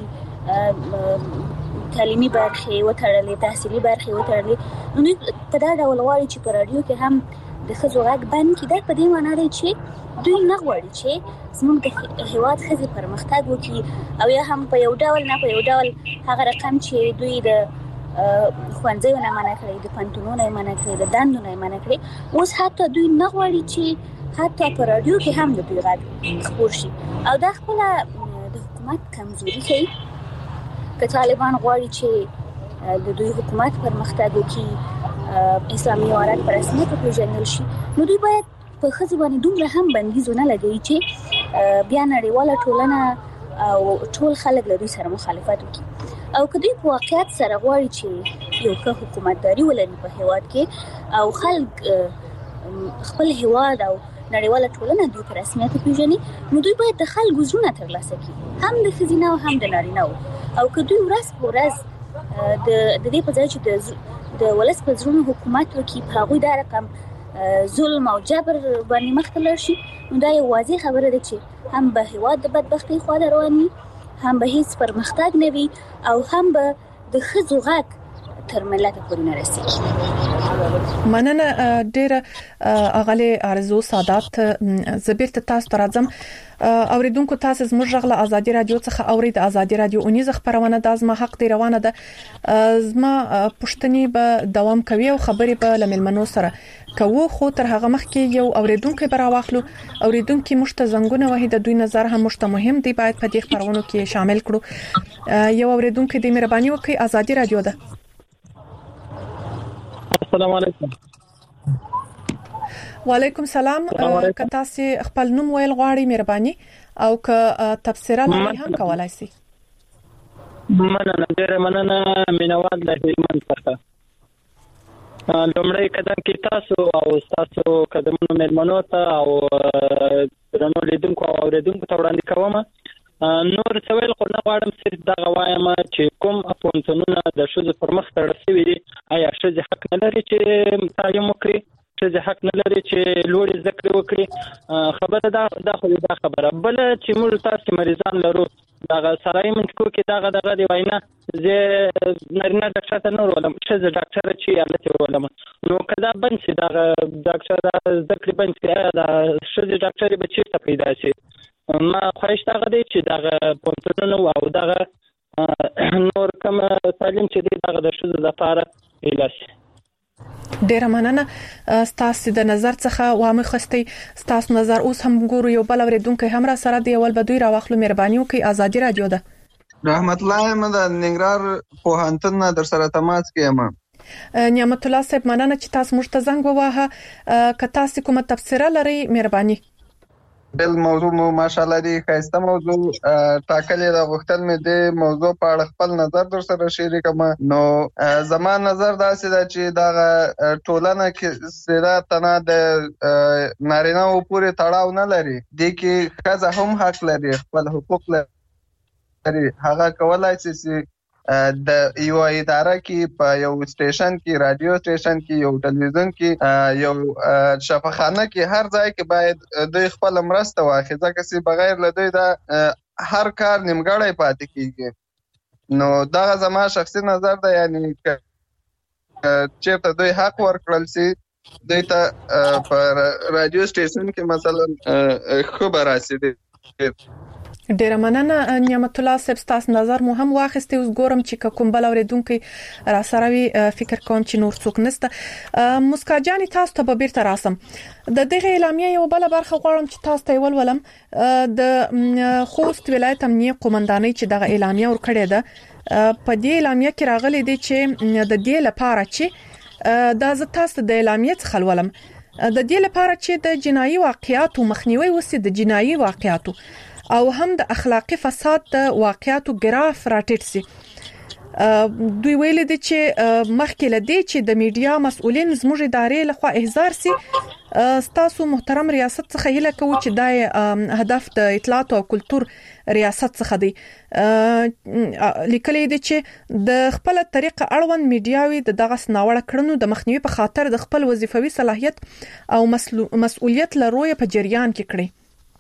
تعلیمي برخې وتړلې، تحصیلي برخې وتړلې، نو دوی په دا ډول غواړي چې په رادیو کې هم د ښځو غږ بند کړي. دا په دې معنی دی چې دوی نه غواړي چې زموږ د هېواد ښځې پرمختګ وکړي او یا هم په یو ډول نه په یو ډول هغه رقم چې دوی د ښوونځیو نه منع کړي، د پوهنتونونو یې منع کړي، د دندو نه یې منع کړي، اوس حتی دوی نه غواړي چې حتی په رادیو کې هم د دوی غږ خپور شي او دا خپله د حکومت کمزوري ښیي. که طالبان غواړي چې د دوی حکومت پرمختګ وکړي، اسلامي امارت په رسمیت وپېژندل شي، نو دوی باید په ښځو باندې دومره هم بندیز ونه لګوي چې بیا نړیواله ټولنه او ټول خلک له دوی سره مخالفت وکړي. او که دوی په واقعیت سره غواړي چې یو ښه حکومتداري ولري په هېواد کې او خلک خپل هېواد او نړیواله ټولنه دوی په رسمیت وپېژني، نو دوی باید د خلکو زړونه ترلاسه کړي، هم د ښځینه او هم د نارینه. او که دوی ورځ په ورځ د دې په ځای چې د ولس په زړونو حکومت وکړي، په هغوی دا رقم ظلم او جبر باندې مخ ته لاړ شي، نو دا یو واضح خبره ده چې هم به هېواد د بدبختۍ خوا ته روان وي، هم به هیڅ پرمختګ نه وي او هم به د ښځو غږ تر ملت پورې نه رسېږي. مننه ډیره اغلی ارزو سادات. زبیر ته تاسو ته راځم. اوریدونکو تاسو زموږ غږ له ازادي رادیو څخه اورید. ازادي رادیو اونیزه خبرونه د ازما حق دی روانه ده. زما پښتني به دوام کوي او خبرې به لملمنو سره کوو، خو تر هغه مخکې یو اوریدونکو به راواخلو. اوریدونکو مشته زنګونه وحید دوی نظر هم مشته مهم دی، باید په دې خبرونو کې شامل کړو. یو اوریدونکو د مهرباني وکړئ. ازادي رادیو ده. السلام علیکم. وعلیکم سلام. که تاسو خپل نوم ویل غواړئ مهرباني او که تفسیر لري هم کولای شئ. مننه ډیره مننه مینوال د هلمند څخه. لومړی قدم کې تاسو او تاسو قدمونو مېلمنو ته او درنو لیدونکو او اوریدونکو ته وړاندې کوم. نور څه ویل خو نه غواړم، صرف دغه وایم چې کوم پوهنتونونه د ښځو پر مخ تړل شوي دي، آیا ښځې حق نه لري چې تعلیم وکړي؟ ښځې حق نه لري چې لوړې زده کړې وکړي؟ خبره دا دا خو دا خبره. بله چې موږ تاسو مریضان لرو، دغه سرای منطقو کې دغه دغه دی وینا زه نارینه ډاکټر ته نه ورولم ښځه ډاکټر چې حالت ورولم نو کدا بند شي دا ډاکټر د ذکر بند شي دا ښځه ډاکټر به چیرته پیدا شي ما خواهش تا غدي چې دا پونتونو او دا نور کوم تعلیم چې دی دا د ښځو لپاره ایلاس ډیر مننه ستاسو د نظر څخه وامه خستي ستاسو نظر اوس هم ګورو یو بل اوریدونکو هم را سره دی ول بدوی راوخلو مهرباني وکي ازادي رادیو ده رحمت الله احمد ننګرهار پوهنتون در سره تماس کېم نعمت الله صاحب مننه چې تاسو موږ ته زنګ ووهه که تاسو کومه تفسیر لري مهرباني بل موضوع مو ماشاءالله دی خاصه موضوع ټاکلې د غوښتل مې د موضوع په اړه خپل نظر در سره شریکم نو زما نظر دا چې دا چې دا ټولنه کې سره تنه د نارینه او پورې تړاو نه لري د کې ښځه هم حق لري خپل حقوق لري هغه کولای شي د یو اداره کې په یو سټیشن کې رادیو سټیشن کې یو ټلویزیون کې یو شفاخانه کې هر ځای کې باید د خپل مرسته واخلي ځکه چې بغیر له دوی دا هر کار نیمګړی پاتې کیږي نو دا زما شخصي نظر ده یعنی چې ته دوی حق ورکړل سي دوی ته پر رادیو سټیشن کې مثلا خبر راسي ډیر مننه نعمت الله صاحب تاسو نظر مو هم واخستې اوس ګورم چې کوم بل اوریدونکو را سره وي فکر کوم چې نور څوک نشته مسکا جان تاسو ته به بیرته راسم د دغه اعلامیه یو بل برخه غواړم چې تاسو ته ولولم د خوست ولایت امنیه قومندانۍ چې دغه اعلامیه ورکړې ده په دې اعلامیه کې راغلي دي چې د دې لپاره چې د ز تاسو د اعلامیه څخه ولولم د دې لپاره چې د جنایي واقعاتو مخنیوي وسي د جنایي واقعاتو او هم د اخلاقی فساد د واقعاتو ګراف راټیټ سي دوی ویل دي چې مخکې لدی چې د میډیا مسؤلین زموږ ادارې لخوا احضار سي ستاسو محترم ریاست څخه هیله کوم چې د هدف د اطلاعات او کلتور ریاست څخه دی لیکلي دي چې د خپل طریقه اړوند میډیاوي د دغه سناوړه کړنو د مخنیوي په خاطر د خپل وظیفوي صلاحیت او مسؤلیت لروي په جریان کې کړی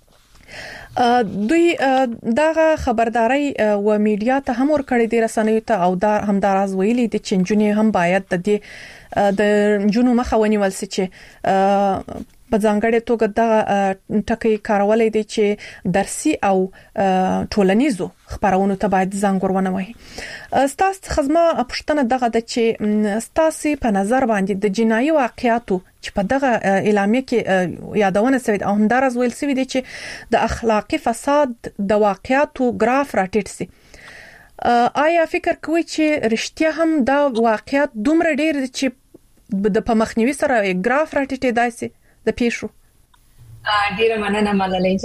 دوی دغه خبرداري و میډیا ته هم ورکړې دي رسنیو ته او دا هم دراز ویلي دي چې جنونی هم باید د دې د جنونو مخه ونیول شي چې په ځانګړې توګه د ټکی کارولې دي چې درسي او ټولنیزو خبرونو ته باید ځان ورونه وي ستاسو خدمه پښتنه دغه د چې ستاسو په نظر باندې د جنایي واقعاتو چې په دغه اعلامیه کې یادونه شوی او هم دراز ویل شوی دي چې د اخلاقی فساد د واقعاتو ګراف راټیټ سي آیا فکر کوئ چې رښتیا هم دا واقعات دومره ډیر چې د په مخنیوي سره ګراف راټیټ دی سي د پیښو ډیره مننه ملالۍ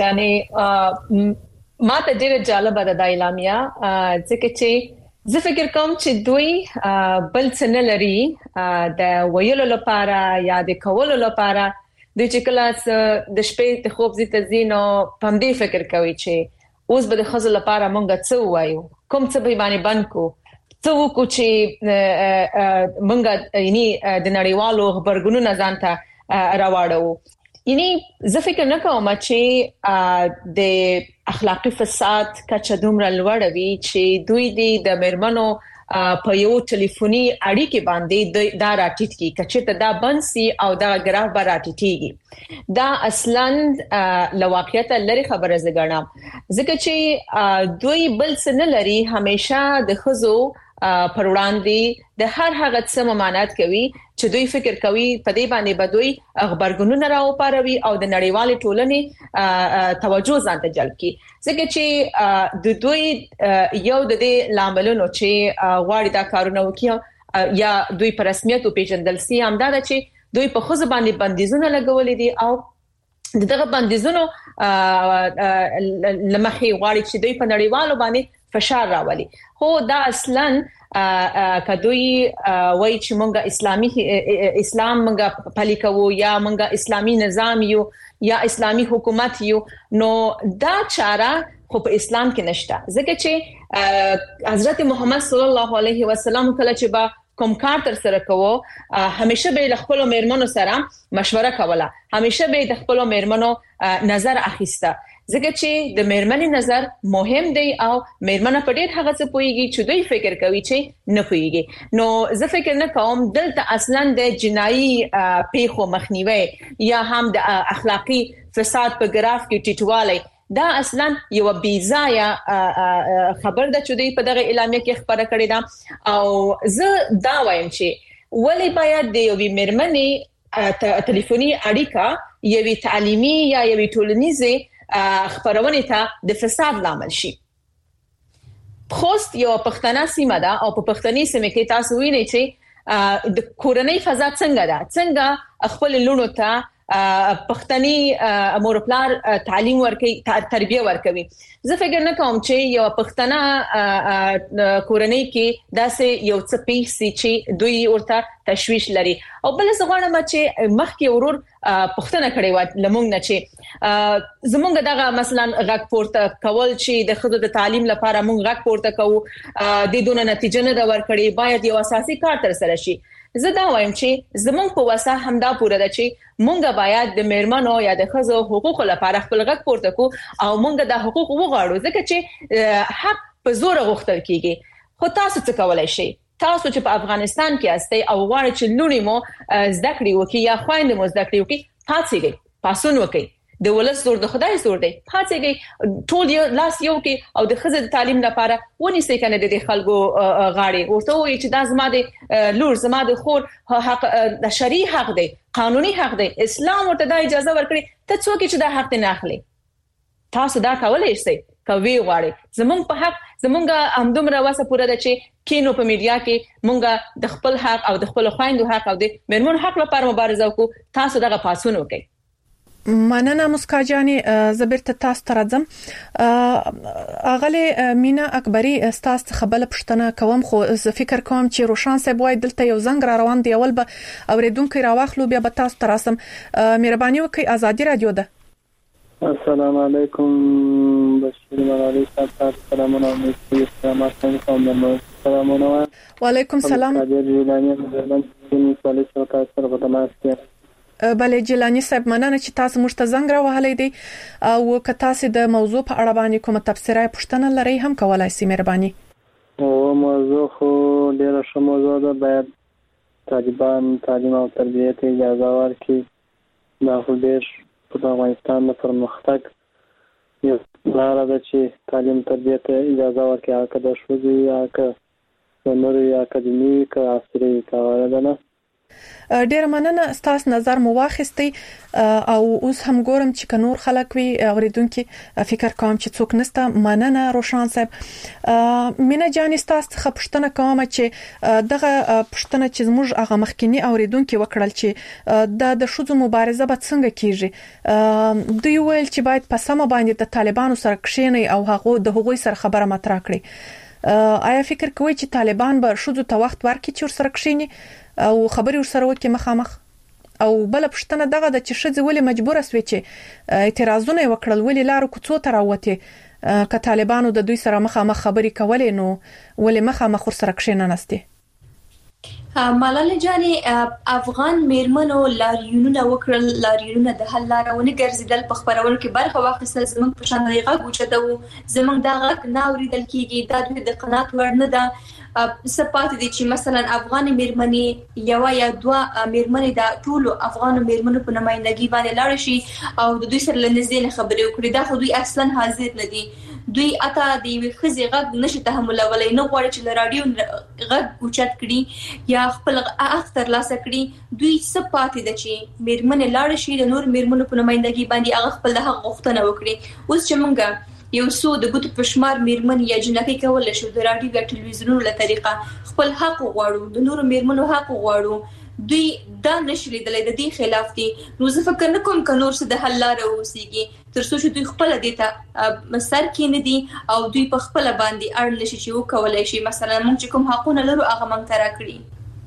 جانې ما ته ډیره جالبه ده د اعلامیه ځکه چې زه فکر کوم چې دوی بل څه نه لري د ویلو لپاره یا د کولو لپاره د چې کلاس د شپې د خوب زیته زینو پم دې فکر کوي چې اوس به د خزل لپاره مونږ څه وایو کوم څه به باندې بند کو څه وکړو چې مونږ یعنی د نړیوالو خبرګونونو ځانته راوړو یعنی زه فکر نه کوم چې د اخلاقی فساد کچه دومره لوړ وي چې دوی د مرمنو په یو ټلیفوني اړیکې باندې دا راټیټ کی کچته دا بنسي او دا ګراف به راټیټيږي دا اصلا لواقعیت لري خبره زګنام ځکه چې دوی بل څه نه لري همیشه د خزو پر وړاندې د هر هغه څه ممانعت کوي چې دوی فکر کوي په دې باندې بدوي خبرګونونه راو پاروي او د نړیوالې ټولنې توجه ځانته جلب کړي ځکه چې د دوی یو د دې لاملونو چې غواړي دا کارونه وکړي یا دوی په رسمیت او پیژندل سي همدا چې دوی په خو باندې بندیزونه لګولې دي او دغه بندیزونو لمخې غواړي چې دوی په نړیوالو باندې فشار راولي خو دا اصلا کدوې وای چې مونږه اسلامي اسلام مونږه پلي کوو یا مونږه اسلامي نظام یو یا اسلامي حکومت یو نو دا چاره خو په اسلام کې نشته ځکه چې حضرت محمد صلی الله علیه وسلم کله چې با کوم کار تر سره کوو همیشه به خپل میرمنو سره مشوره کوله همیشه به د خپل میرمنو نظر اخیسته ځکه چې د میرمنې نظر مهم دی او میرمنه په ډېر هغه څه پويږي چې دوی فکر کوي چې نه پويږي. نو زه فکر نه کوم دلته اصلا د جنایي پیښو مخنیوي یا هم د اخلاقی فساد په ګراف کې ټیټوالی دا اصلا یو بیزایا خبر ده چې دوی په دغه اعلامیه کې خبره کړې ده. او زه دا وایم چې ولی باید د یو میرمنې ټلیفوني اړیکه یوې تعلیمي یا یوې ټولنیزه خبرونه ته د فساد لامل شي. خوست یو پښتنه سیمه ده او په پښتني سیمه کې تاسو وینئ چې د کورنۍ فضا څنګه ده، څنګه خپل لونو ته پښتني مور پلار تعلیم ورکوي، تربیه ورکوي. زه فکر نه کوم چې یو پښتنه کورنۍ کې داسې یو څه پیښ چې دوی ورته تشويش لري. او بل څه غواړم چې مخکې ورور پښتنه کړي و لمونږ نه چې زمونږ دغه مثلا غږ پورته کول چې د خدو د تعلیم لپاره مونږ غږ پورته کوو د دونه نتیجه نه دا ورکړي، باید یو اساسي کار تر سره شي. زه دا وایم چې زمونږ په وسه همدا پوره ده چې مونږ باید د میرمنو یا د ښځو حقوقو لپاره خپل غږ پورته کو او مونږ د حقوق وغواړو، ځکه چې حق په زور غوښتل کیږي. خو تاسو څه کولای شئ؟ تاسو چې په افغانستان کې استئ او غواړئ چې لونی مو زده کړې وکړي یا خويندې مو زده کړې وکړي، پاتېږئ، پاسون وکړئ. د ولس زور د خدای زور دی، پاتېږئ، ټول یو لاس یو کې او د ښځې د تعلیم لپاره ونیسئ کنه د خلکو غاړي ورته وایي چې دا زما د لور زما د خور حق، د شرعي حق دی، قانوني حق دی، اسلام ورته د اجازه ورکړي، ته څوک چې دا حق نه اخلي. تاسو دا کولای شئ کوي غواړي. زمونږ په حق زمونږ همدومره واسه پوره ده چې کینو په میډیا کې مونږ د خپل حق او د خپل خويندو حق او د میرمنو حق لپاره مبارزه وکړو. تاسو دغه پاسون وکړئ. مننه مسکا جاني. زبرت تاسو ته راځم. اغله مینا اکبری تاسو خبره پښتنه کوم، خو زه فکر کوم چې روشان صاحب وای دلته یو زنګ را روان دی، اول به اوریدونکو راوخلو بیا به تاسو ته راسم. مهرباني وکړئ، ازادي رادیو ده. السلام علیکم بشیر ملالي صاحب، سلامونه او سلامات کوم. سلامونه. وعلیکم سلام. بله جیلانی صاحب، مننه چې تاسو موږ ته زنګ را وهلې دي او که تاسو د موضوع په اړه باندې کومه تفسیرای پوښتنه لرئ هم کولای شئ. مهرباني. او موضوع خو ډیره ښه موضوع ده. باید طالبان تعلیم او تربیه ته اجازه ورکړي. دا خو ډیر په افغانستان د پرمختګ یو لاره ده چې تعلیم تربیه ته اجازه ورکړي، هغه د ښوونځي یا که د نورو اکاډمي که عصري کاوه ده نه. ډیر مننه، ستاسو نظر مو واخیستي او اوس هم ګورم چې نور خلک وي اوریدونکو، فکر کوم چې څوک نسته. مننه روشان صاحب. مینا جان، تاسو څخه پوښتنه کوم چې دغه پوښتنه چې موږ هغه مخکینی اوریدونکو وکړل چې د د شوزو مبارزه به څنګه کیږي، دوی ویل چې باید په سم باندې د طالبانو سره کښیني او هغه د هغوی سره خبره مطرح کړي. آیا فکر کوئ چې طالبان به شوزو ته وخت ورکړي چې ورسره کښیني او خبري ورسره وکړي مخامخ؟ او بل پښتنه دغه د چې شذ ولې مجبور اسوي چې اعتراضونه وکړل، ولې لارو کوڅو ته راوته ک طالبانو د دوی سره مخامخ خبري کولې، نو ولې مخامخ ورسره کښینه نسته؟ ملاله جاني، افغان میرمنو لاریونونه وکړل، لاریونونه د حل لارونه ګرځیدل، په خبرونو کې برخه واخیستل، زموږ په شان دغه غوچته وو، زموږ دغه ناوریدل کیږي، دا د قناعت وړ نه ده. سپات دي چې مثلا افغان میرمنې یو یا دوه میرمنې د ټولو افغان میرمنو په نمائندګي باندې لاړ شي او د دوی سره لنځدې خبرې وکړي. دا خو دوی اصلا حاضر نه دي. دوی اته د یو خزي غږ نشي تحملولای، نه غواړي چې له رادیو غږ اوچت کړي یا خپل اختر لاس کړي. دوی سپات دي چې میرمنې لاړ شي د نور میرمنو په نمائندګي باندې هغه خپل د حق غوښتنه وکړي. اوس چې مونږه یو څو د ګوت پښمار میرمن یا جنکی کول شي د رادیو یا ټلویزیونونو له طریقه خپل حق غواړو، د نور میرمنو حق غواړو، دوی دا نشي لیدلای، د دې خلاف دي. نو زه فکر نه کوم ک نور څه د حل لاره اوسېږي تر څو چې دوی خپل دیتا سر کې نه دي او دوی په خپل باندې اړ نشي چې وکولای شي مثلا موږ کوم حقونه لرو هغه موږ ترا کړی.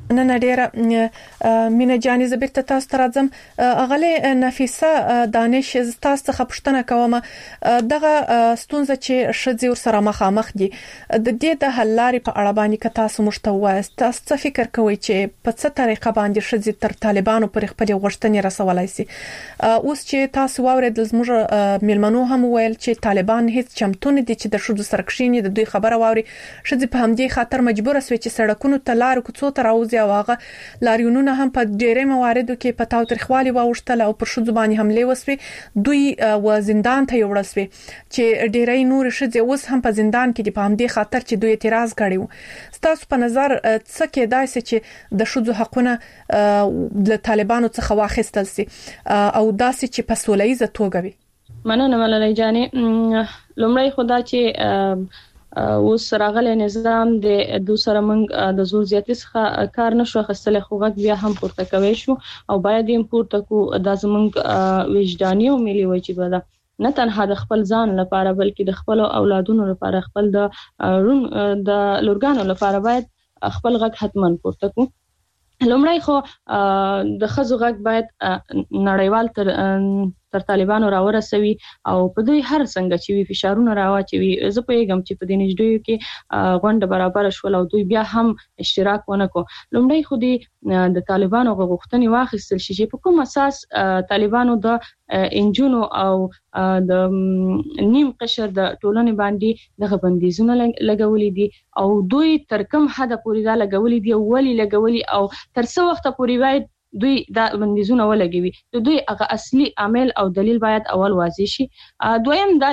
نن ډیره مینا جاني زبرته تاسو ته راځم. اغله نفیسه دانش تاسو ته خپشتنه کوم دغه ستونزه چې شذ ور سره مخامخ دي د دې د حل لارې په اړه باندې که تاسو مشتوي تاسو څه فکر کوئ چې په څه طریقه باندې شذ تر طالبانو پر خپل غوښتنې رسولای شي؟ اوس چې تاسو واورېدل زموږ میلمنو هم ویل چې طالبان هیڅ چمتون دي چې د شذ سرکشینی د دوی خبره واوري. شذ په همدې خاطر مجبور سوي چې سړکونو ته لار کوڅو ته راوځي او هغه لاریونونه هم په ډېرې مواردو کې په تاو ترخوالي واوښتل او پر شذ باندې حمله وسوي. دوی و زندان ته یوړل شوي چې ډېرې نور شذ اوس هم په زندان کې دي په همدې خاطر چې دوی اعتراض کړي. تاسو په نظر څه کېدای شي چې د شذ حقونه د طالبانو څخه واخیستل شي او داسې چې په سولهیزه توګه وي؟ مننه ملالۍ جانې. لومړی خدا چې اوس راغلی نظام د دوسره منګ د زور زیاتې څخه کار نشو خستل خو غږ بیا هم پورته کوي شو او باید یې پورته کو د زمنګ وجداني او ملي واجب ده نه تنها د خپل ځان لپاره بلکې د خپل اولادونو لپاره خپل د د لورګانو لپاره باید خپل غږ حتمن پورته کو. لومړی خو د خزو غږ باید نړیوال تر تر طالبانو راورسوي او په دوی هر څنګه چې وی فشارونه راوچوي. زه په یګم چې په دې نږدې کې غونډه برابر شول او دوی بیا هم اشتراک ونکو. لومړی خو دې د طالبانو غوښتنې واخیستل شي چې په کوم اساس طالبانو د انجونو او د نیم قشر د ټولنې باندې دغه بندیزونه لګولې دي او دوی تر کوم حد پورې دا لګولې دي ولی لګولې او تر څو وخت پورې باید دوی دا بندیزونه ولګوي. دوی هغه اصلي عامل او دلیل باید اول واضح شي. دویم دا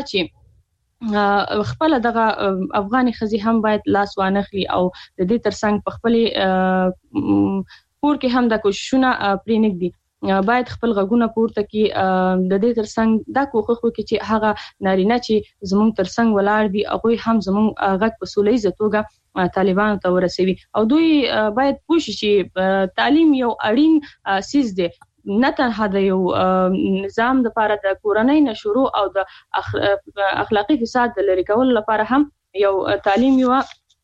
چې خپل دغه افغاني خزي هم باید لاس وانخلي او د دې ترڅنګ په خپل پور کې هم د کوششونه پرېنګ دي باید خپل غږونه پورته کی د دې ترڅنګ دا کوخه خو کې چې هغه نارینه چې زموږ ترڅنګ ولاړ دي هغه هم زموږ غږ په سولهیزه توګه طالبانو ته ورسوي او دوی باید پوښي چې تعلیم یو اړین سیز دی نه تنها د یو نظام لپاره د کورنۍ نشورو او د اخلاقی فساد د لری کول لپاره هم یو تعلیم یو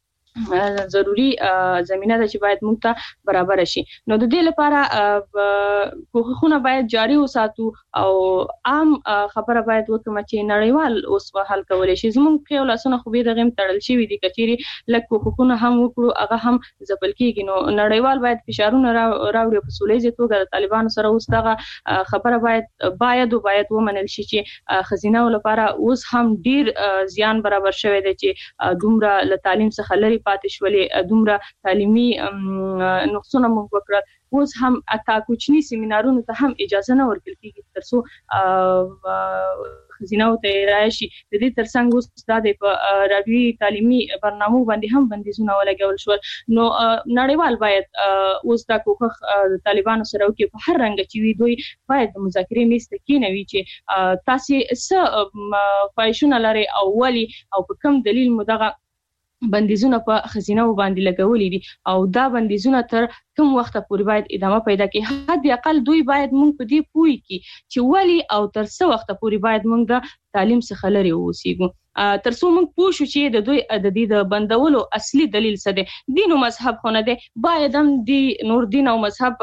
ضروری زمينه ده چې باید موږ ته برابر شي. نو د دې لپاره کوښښونه باید جاری وساتو او عام خبره باید وکړو چې نړیوال اوس حل کولای شي. زموږ په لاسونو خو به دغه تړل شي دي کچيري لکه کوښښونه هم وکړو هغه هم ځپل کیږي. نو نړیوال باید فشارونه راوړي په سولهیزه توګه د طالبانو سره اوس دغه خبره باید باید او باید ومنل شي چې خزینه لپاره اوس هم ډیر زیان برابر شوی دی چې دومره له تعلیم څخه لري پاتې شولې دومره تعلیمي نقصونه موږ وکړل. اوس هم اتا کوچني سیمینارونو ته هم اجازه نه ورکړل کیږي ترڅو خزینه او ته راشي. د دې ترڅنګ اوس د په راډیوي تعلیمي برنامو باندې هم بندیزونه ولګول شو. نو نړیوال باید اوس دا کوښښ طالبانو سره وکړي په هر رنګ چې وي دوی باید مذاکرې میز ته کېنوي چې تاسو څه خواهشونه لري او ولی او په کوم دلیل مدغه بندیزونه په خزینه باندې لګولې دي او دا بندیزونه تر کوم وخت پورې باید ادامه پیدا کړي. حد اقل دوی باید موږ په دې پوي کې چې ولی او تر څو وخت پورې باید موږ د تعلیم څخه لري اوسېږو تر څو موږ پوه شو چې د دوی د دې د بندولو اصلي دلیل څه دی. دین او مذهب خو نه دی باید هم دی نور دین او مذهب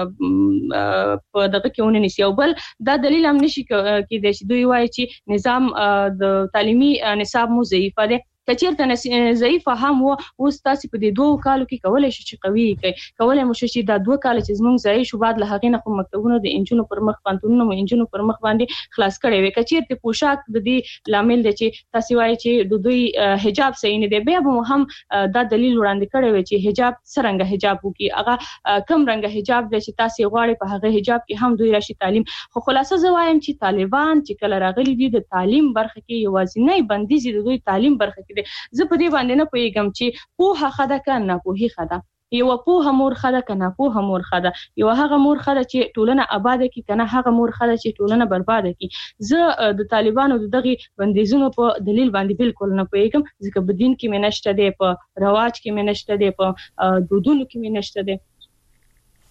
په دغه کې ونی نسی او بل دا دلیل هم نشي کېدای چې دوی وایي چې نظام د تعلیمي نصاب مو ضعیف دی. کچیرته ضعیفه هم و اوس تاسو په دې دوه کالو کې کولای شئ چې قوي کړئ. کولای مو شئ چې دا دوه کال چې زموږ ځای شو بعد له هغې نه خو مکتبونه د انجونو پر مخ پانتونونه مو انجونو پر مخ باندې خلاص کړي وي. کچیرته پوشاک د دې لامل دی چې تاسو وایي چې د دوی حجاب صحیح نه دی بیا به هم دا دلیل وړاندې کړی وي چې حجاب څنګه حجاب وکي هغه کم رنګ حجاب دی چې تاسو غواړئ په هغه حجاب کې هم دوی راشي تعلیم. خو خلاصه زه وایم چې طالبان چې کله راغلي دي د تعلیم برخه کې یوازینی بندیز د دوی تعلیم برخه کې دی. زه په دې باندې نه پوهیږم چې پوهه خده که نه پوهي خده یو پوهه مور خده که نه پوهه مور خده یو هغه مور خده چې ټولنه آباد کی کنه هغه مور خده چې ټولنه برباد کی. زه د طالبانو دغه بندیزونو په دلیل باندې بالکل نه پوهیږم ځکه په دین کې مې نشته دی په رواج کې مې نشته دی په دودونو کې مې نشته دی.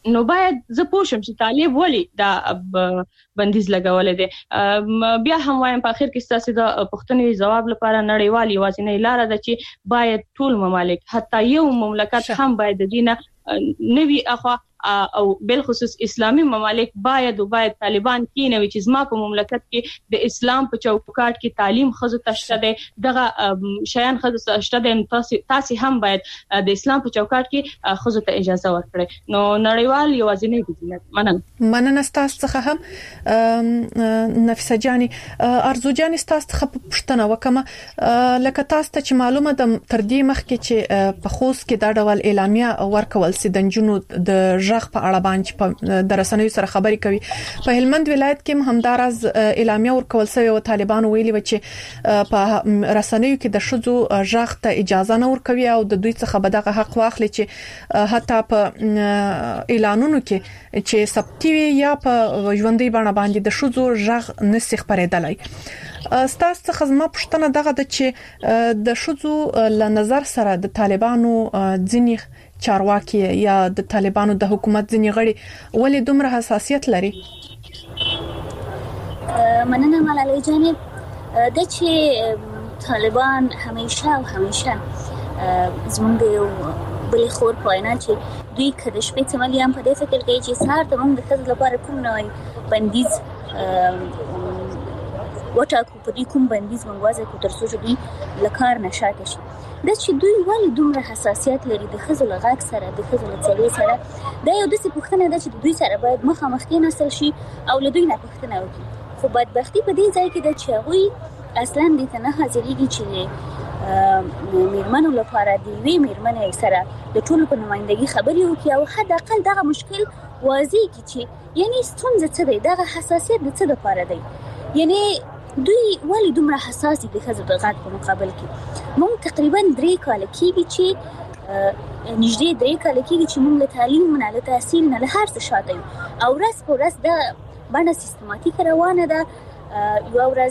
نو باید زه پوښم چې طالب ولی دا بندیز لګولې دي. بیا هم وایم په اخر کې ستاسو د پښتنې جواب لپاره نړیوال یوازینۍ لار ده چې باید ټول ممالک حتی یو مملکت هم باید د دینه نوی اخوا او بل خصوص اسلامي ممالک باید او باید طالبان کینوي چې زما په مملکت کې د اسلام په چوکاټ کې تعلیم خزو تشته ده دغه شیان خزو تشته ده تاسو تاسو هم باید د اسلام په چوکاټ کې خزو ته اجازه ورکړي. نو نړیوال یوازینۍ دي. مننه مننه تاسو څخه هم نفیسه جاني ارزو جاني تاسو څخه پښتنه وکم لکه تاسو ته چې معلومه ده تر دې مخکې چې په خوست کې دا ډول اعلامیه ورکول سي د جنونو د ژغ په اړه باندې د رسنیو سره خبرې کوي. په هلمند ولایت کې همدارز اعلامیه ورکول شوی او طالبانو ویلي و چې په رسنیو کې د شذو ژغ ته اجازه نه ورکوي او د دوی څخه به دغه حق واخلي چې حتی په اعلانونو کې چې ثبتي یا په ژوندۍ بڼه باندې د شذو ژغ نسخ پرېدلای. ستاسو څخه زما پوښتنه دغه ده چې د شذو له نظر سره د طالبانو ځینی چارواکي یا د طالبانو د حکومت ځینی غړي ولې دومره حساسیت لري؟ مننه ملالۍ جانب. د چې طالبان همیشه او همیشه زموږ یو بلې خور پوینا چې دوی کله شپې څملي هم په دې فکر کوي چې سهار ته موږ د خځو لپاره کوم نوی بندیز وټاکو په دې کوم بندیز موږ وځو کو تر څو چې دوی لکار نشاته شي. د چې دوی ولې دومره حساسیت لري د خځو لغاک سره د خځو لڅوي سره دا یو د څه پوښتنه ده چې دوی سره باید مخامخ کېناستل شي او له دوی نه پوښتنه وکړي. خو بدبختی په دې ځای کې ده چې هغوی اصلا دې ته نه حاضرېږي چې میرمنو لپاره د یوې میرمنې سره د ټولو په نمایندګي خبرې وکړي او حد اقل دغه مشکل واضح کړي چې یعنی ستونزه څه دی، دغه حساسیت د څه لپاره دی، یعنی دوی ولې دومره حساس دي د ښځو د غږ په مقابل کې. موږ تقریبا درې کاله کېږي چې نږدې درې کاله کېږي چې موږ له تعلیم نه له تحصیل نه له هر څه شاته یو او ورځ په ورځ دا بڼه سیستماتیکه روانه ده. یوه ورځ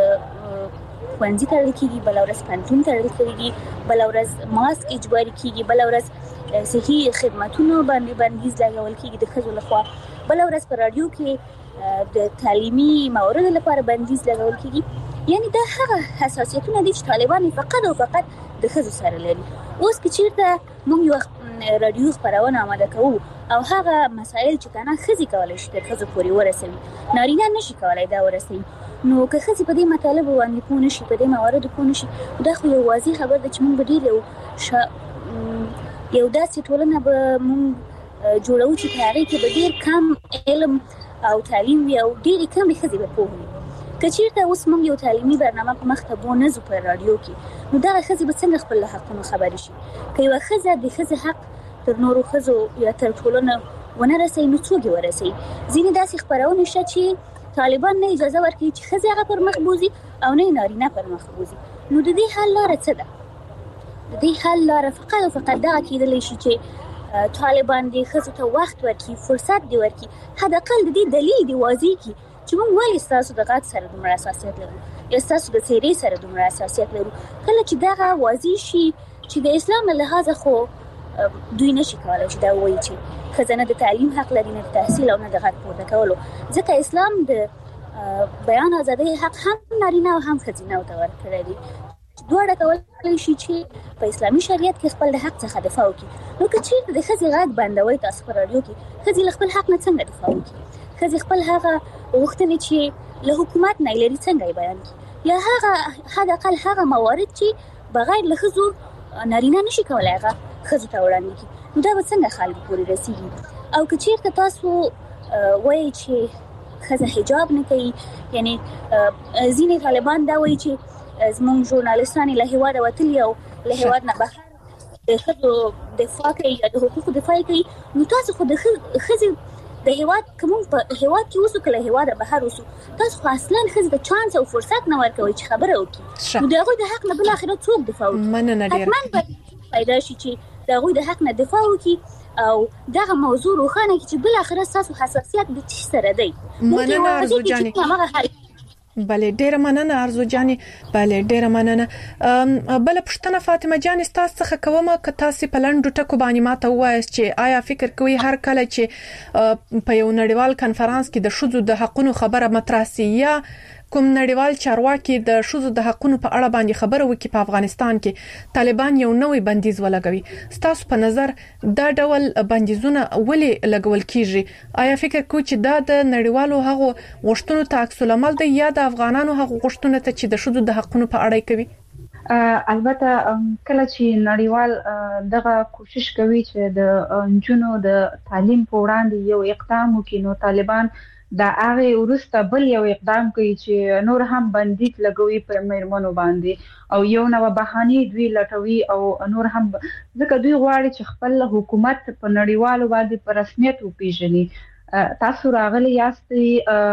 ښوونځي تړل کېږي، بله ورځ پوهنتون تړل کېږي، بله ورځ ماسک اجباري کېږي، بله ورځ صحي خدمتونو باندې بندیز لګول کېږي د ښځو لخوا، بله ورځ په راډیو کې د تعلیمي موارد لپاره بندیز لګول کېږي. یعنی دا هغه حساسیتونه دي چې طالبان فقط او فقط د ښځو سره لري. اوس که چیرته موږ یو راډیو خپرونه آماده کوو او هغه مسایل چې کنه ښځې کولی شي تر ښځو پورې ورسوي، نارینه نشي کولی دا ورسوي، نو که ښځې په دې مطالبو باندې پوه نشي، په دې مواردو پوه نشي، دا خو یو واضح خبر ده چې موږ به ډېر یو شا... یو داسې ټولنه به موږ جوړو چې په هغې کې به ډېر کم علم او تعلیم وي او ډېرې کمې ښځې به پوه وي. که چیرته اوس موږ یو تعلیمي برنامه په مخ ته بونځو په راډیو کې، نو دغه ښځې به څنګه خپل له حقونو خبرې شي؟ که یوه ښځه د ښځې حق تر نورو ښځو یا تر ټولنه ونه رسوي، نو څوک یې ورسوي؟ ځینې داسې خپرونې شته چې طالبان نه اجازه ورکوي چې ښځې هغه پر مخ بوځي او نه نارینه پر مخ بوځي. نو د دې حل لاره څه ده؟ د دې حل لاره فقط او فقط دغه کېدلی شي چې طالبان دې ښځو ته وخت ورکړي، فرصت دې ورکړي، حداقل د دې دلیل دې واضح کړي چې موږ ولې ستاسو د غږ سره دومره حساسیت لرو یا ستاسو د څېرې سره دومره حساسیت لرو. کله چې دغه واضح شي چې د اسلام له لحاظه خو دوی نشي کولی چې دا ووایي چې ښځه نه د تعلیم حق لري، نه د تحصیل او نه د غږ پورته کولو، ځکه اسلام د بیان ازادۍ حق هم نارینه او هم ښځینه ته ورکړی دی. دواړه کولی شي چې په اسلامي شریعت کې خپل د حق څخه دفاع وکړي. نو که چېرته د ښځې غږ بندوئ تاسو په راډیو کې، ښځې له خپل حق نه څنګه دفاع وکړي؟ ښځې خپل هغه غوښتنې چې له حکومت نه یې لري څنګه یې بیان کړي؟ یا هغه حداقل هغه موارد چې بغیر له ښځو نارینه نشي کولی هغه ښځو ته وړاندې کړي، نو دا به څنګه خلکو پورې رسېږي؟ او که چېرته تاسو وایئ چې ښځه حجاب نه کوي، یعنې ځینې طالبان دا وایي چې زموږ ژورنالستان له هېواده وتلي او له هېواد نه بهر د ښځو دفاع کوي یا د حقوقو دفاع کوي، نو تاسو خو د ښځې د هېواد که موږ په هېواد کې اوسو که له هېواده بهر اوسو، تاسو خو اصلا ښځې ته چانس او فرصت نه ورکوئ چې خبره وکړي. نو د هغوی د حق نه بالاخره څوک دفاع وکړي؟ حتما به پیدا شي چې د هغوی د حق نه دفاع وکړي او دغه موضوع روښانه کړي چې بالاخره ستاسو حساسیت د څه سره دی. مننه ارزو جانې. بله ډیره مننه ارزو جاني. بله ډیره مننه. بل پښتنه فاطمه جان تاسو څخه کومه ک تاسو په لنډو ټکو باندې ماته وایي چې آیا فکر کوي هر کله چې په یو نړیوال کانفرنس کې د شذو د حقوقو خبره مطرح سي یا کوم نړیوال چارواکي د شذو د حقوقو په اړه باندې خبره وکړي په افغانستان کې طالبان یو نوې بندیز ولګوي، تاسو په نظر دا ډول بندیزونه ولې لګول کیږي؟ آیا فکر کوئ چې دا د نړیوالو هغو غوښتنو ته عکس العمل دی یا د افغانانو هغو غوښتنو ته چې د شذو د حقوقو په اړه کوي؟ البته کله چې نړیوال دغه کوشش کوي چې د جنونو د تعلیم په وړاندې یو اقدام وکړي، نو طالبان دا هغه ورسته بل یو اقدام کوي چې نور هم بندیز لګوي پر میرمنو باندې او یو نو بهاني دوی لټوي او نور هم ځکه دوی غواړي چې خپل حکومت په نړیوالو باندې په رسمیت وپیژني. تاسو راغلي یاستئ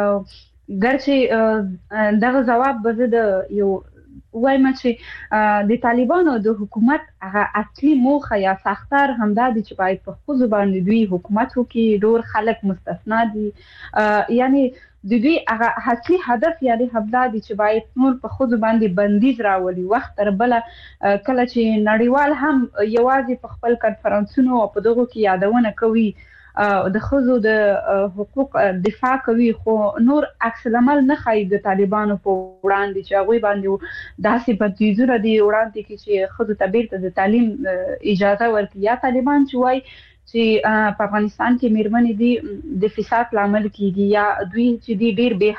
ګرچې دغه جواب به د یو وایم چې د طالبانو د حکومت هغه اصلي موخه یا ساختار همدا دي چې باید په خو ځبان دوی حکومت وکړي، ډور خلک مستثنا دي، یعنی د دوی هغه اصلي هدف یعنی همدا دي چې باید نور په خو ځبان دي بندیز راولي. وخت تر بل کله چې نړیوال هم یوازې په خپل کانفرنسونو او په دغه کې یادونه کوي د خزو د حقوق دفاع کوي، خو نور عکس العمل نه ښایي د طالبانو په وړاندې چې هغوی باندې داسې بندیزونه دي وړاندې کې چې خزو ته بیرته د تعلیم اجازه ورکړي. یا طالبان چې وایي چې په افغانستان کې میرمنې دي د فساد لامل کیږي یا دوی چې دي ډیر بے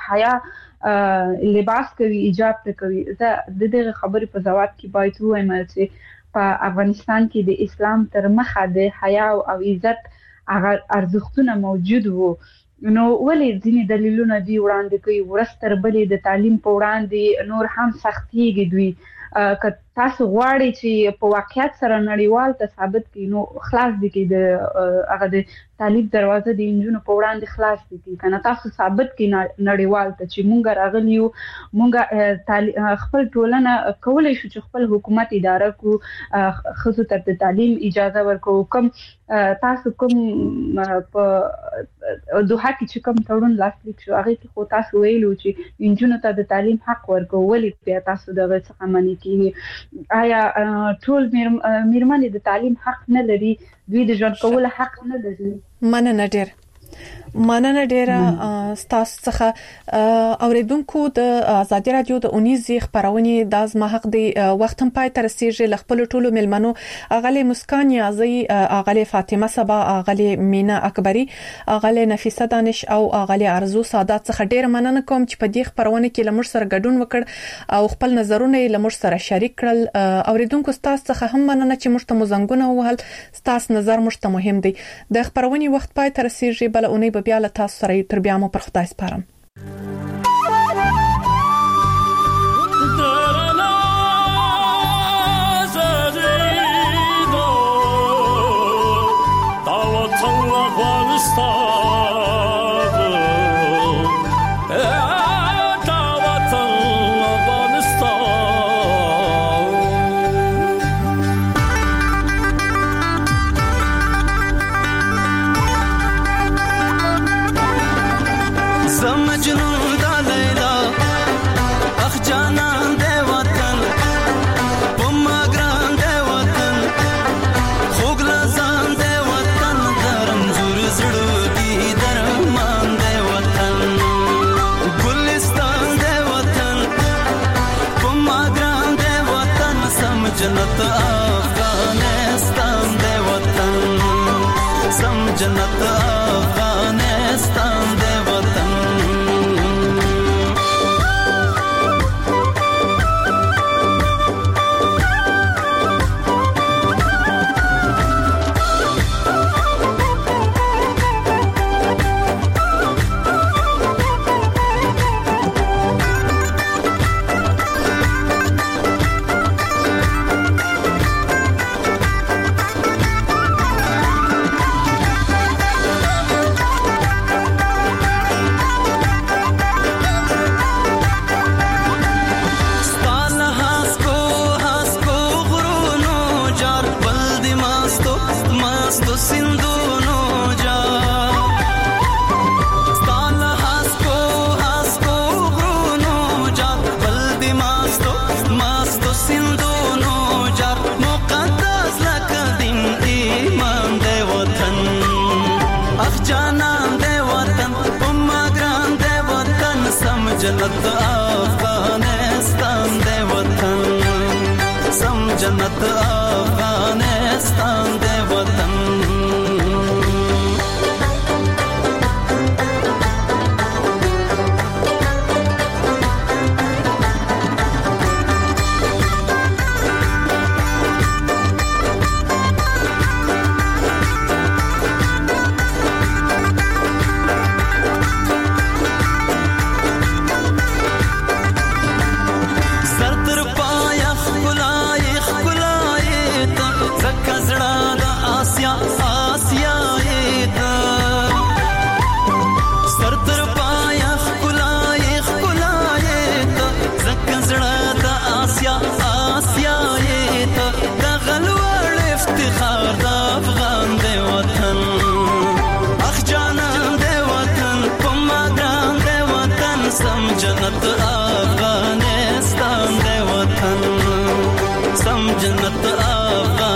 حیا لباس کوي، حجاب ته کوي. زه د دغه خبرې په ځواب کې باید ووایم چې په افغانستان کې د اسلام تر مخه د حیا او عزت هغه ارزښتونه موجود وو، نو ولې ځینې دلیلونه دی وړاندې کوي ورستر بلې د تعلیم په وړاندې نور هم سختيږي دوی. که تاسو غواړئ چې په واقعیت سره نړیوال ته ثابت کړئ نو خلاص دي کې د هغه د تعلیم دروازه د انجونو په وړاندې خلاص دي، کنه تاسو ثابت کړئ نړیوال ته چې مونږ راغلی یو، مونږ خپل ټولنه کولای شو چې خپل حکومت اداره کو، خصوصا ته د تعلیم اجازه ورکو. کوم تاسو کوم په دوه کې چې کوم تړون لاسلیک شو هغه کې خو تاسو ویلو چې انجونو ته د تعلیم حق ورکو، ولې بیا تاسو دغه څه منی کیږي؟ آیا ټول میرمنې د تعلیم حق نه لري؟ دوی د ژوند کولو حق نه لري؟ مننه ډیر مننه ډیره ستاسو څخه اوریدونکو. د ازادي رادیو د اونیزي خبرونه د ازما حق دی وخت هم پای تر سیږي لخپل ټولو ملمنو اغلی مسکان یازي، اغلی فاطمه صبا، اغلی مینا اکبری، اغلی نفیسه دانش او اغلی ارزو سادات څخه ډیر مننه کوم چې په دې خبرونه کې لمر سره ګډون وکړ او خپل نظرونه لمر سره شریک کړل. اوریدونکو ستاسو څخه هم مننه چې مشته مزنګونه وهل، ستاسو نظر مشته مهم دی. د خبرونه وخت پای تر سیږي بل اونۍ به بیا له تاسو سره تر بیا مو پر خدای سپارم. जन्नत अफगानिस्तान दे वतन, सम जन्नत अफगानिस्तान दे वतन। جنت افغانستان دے وطن جنت افغانستان دے وطن سم جنت افغانستان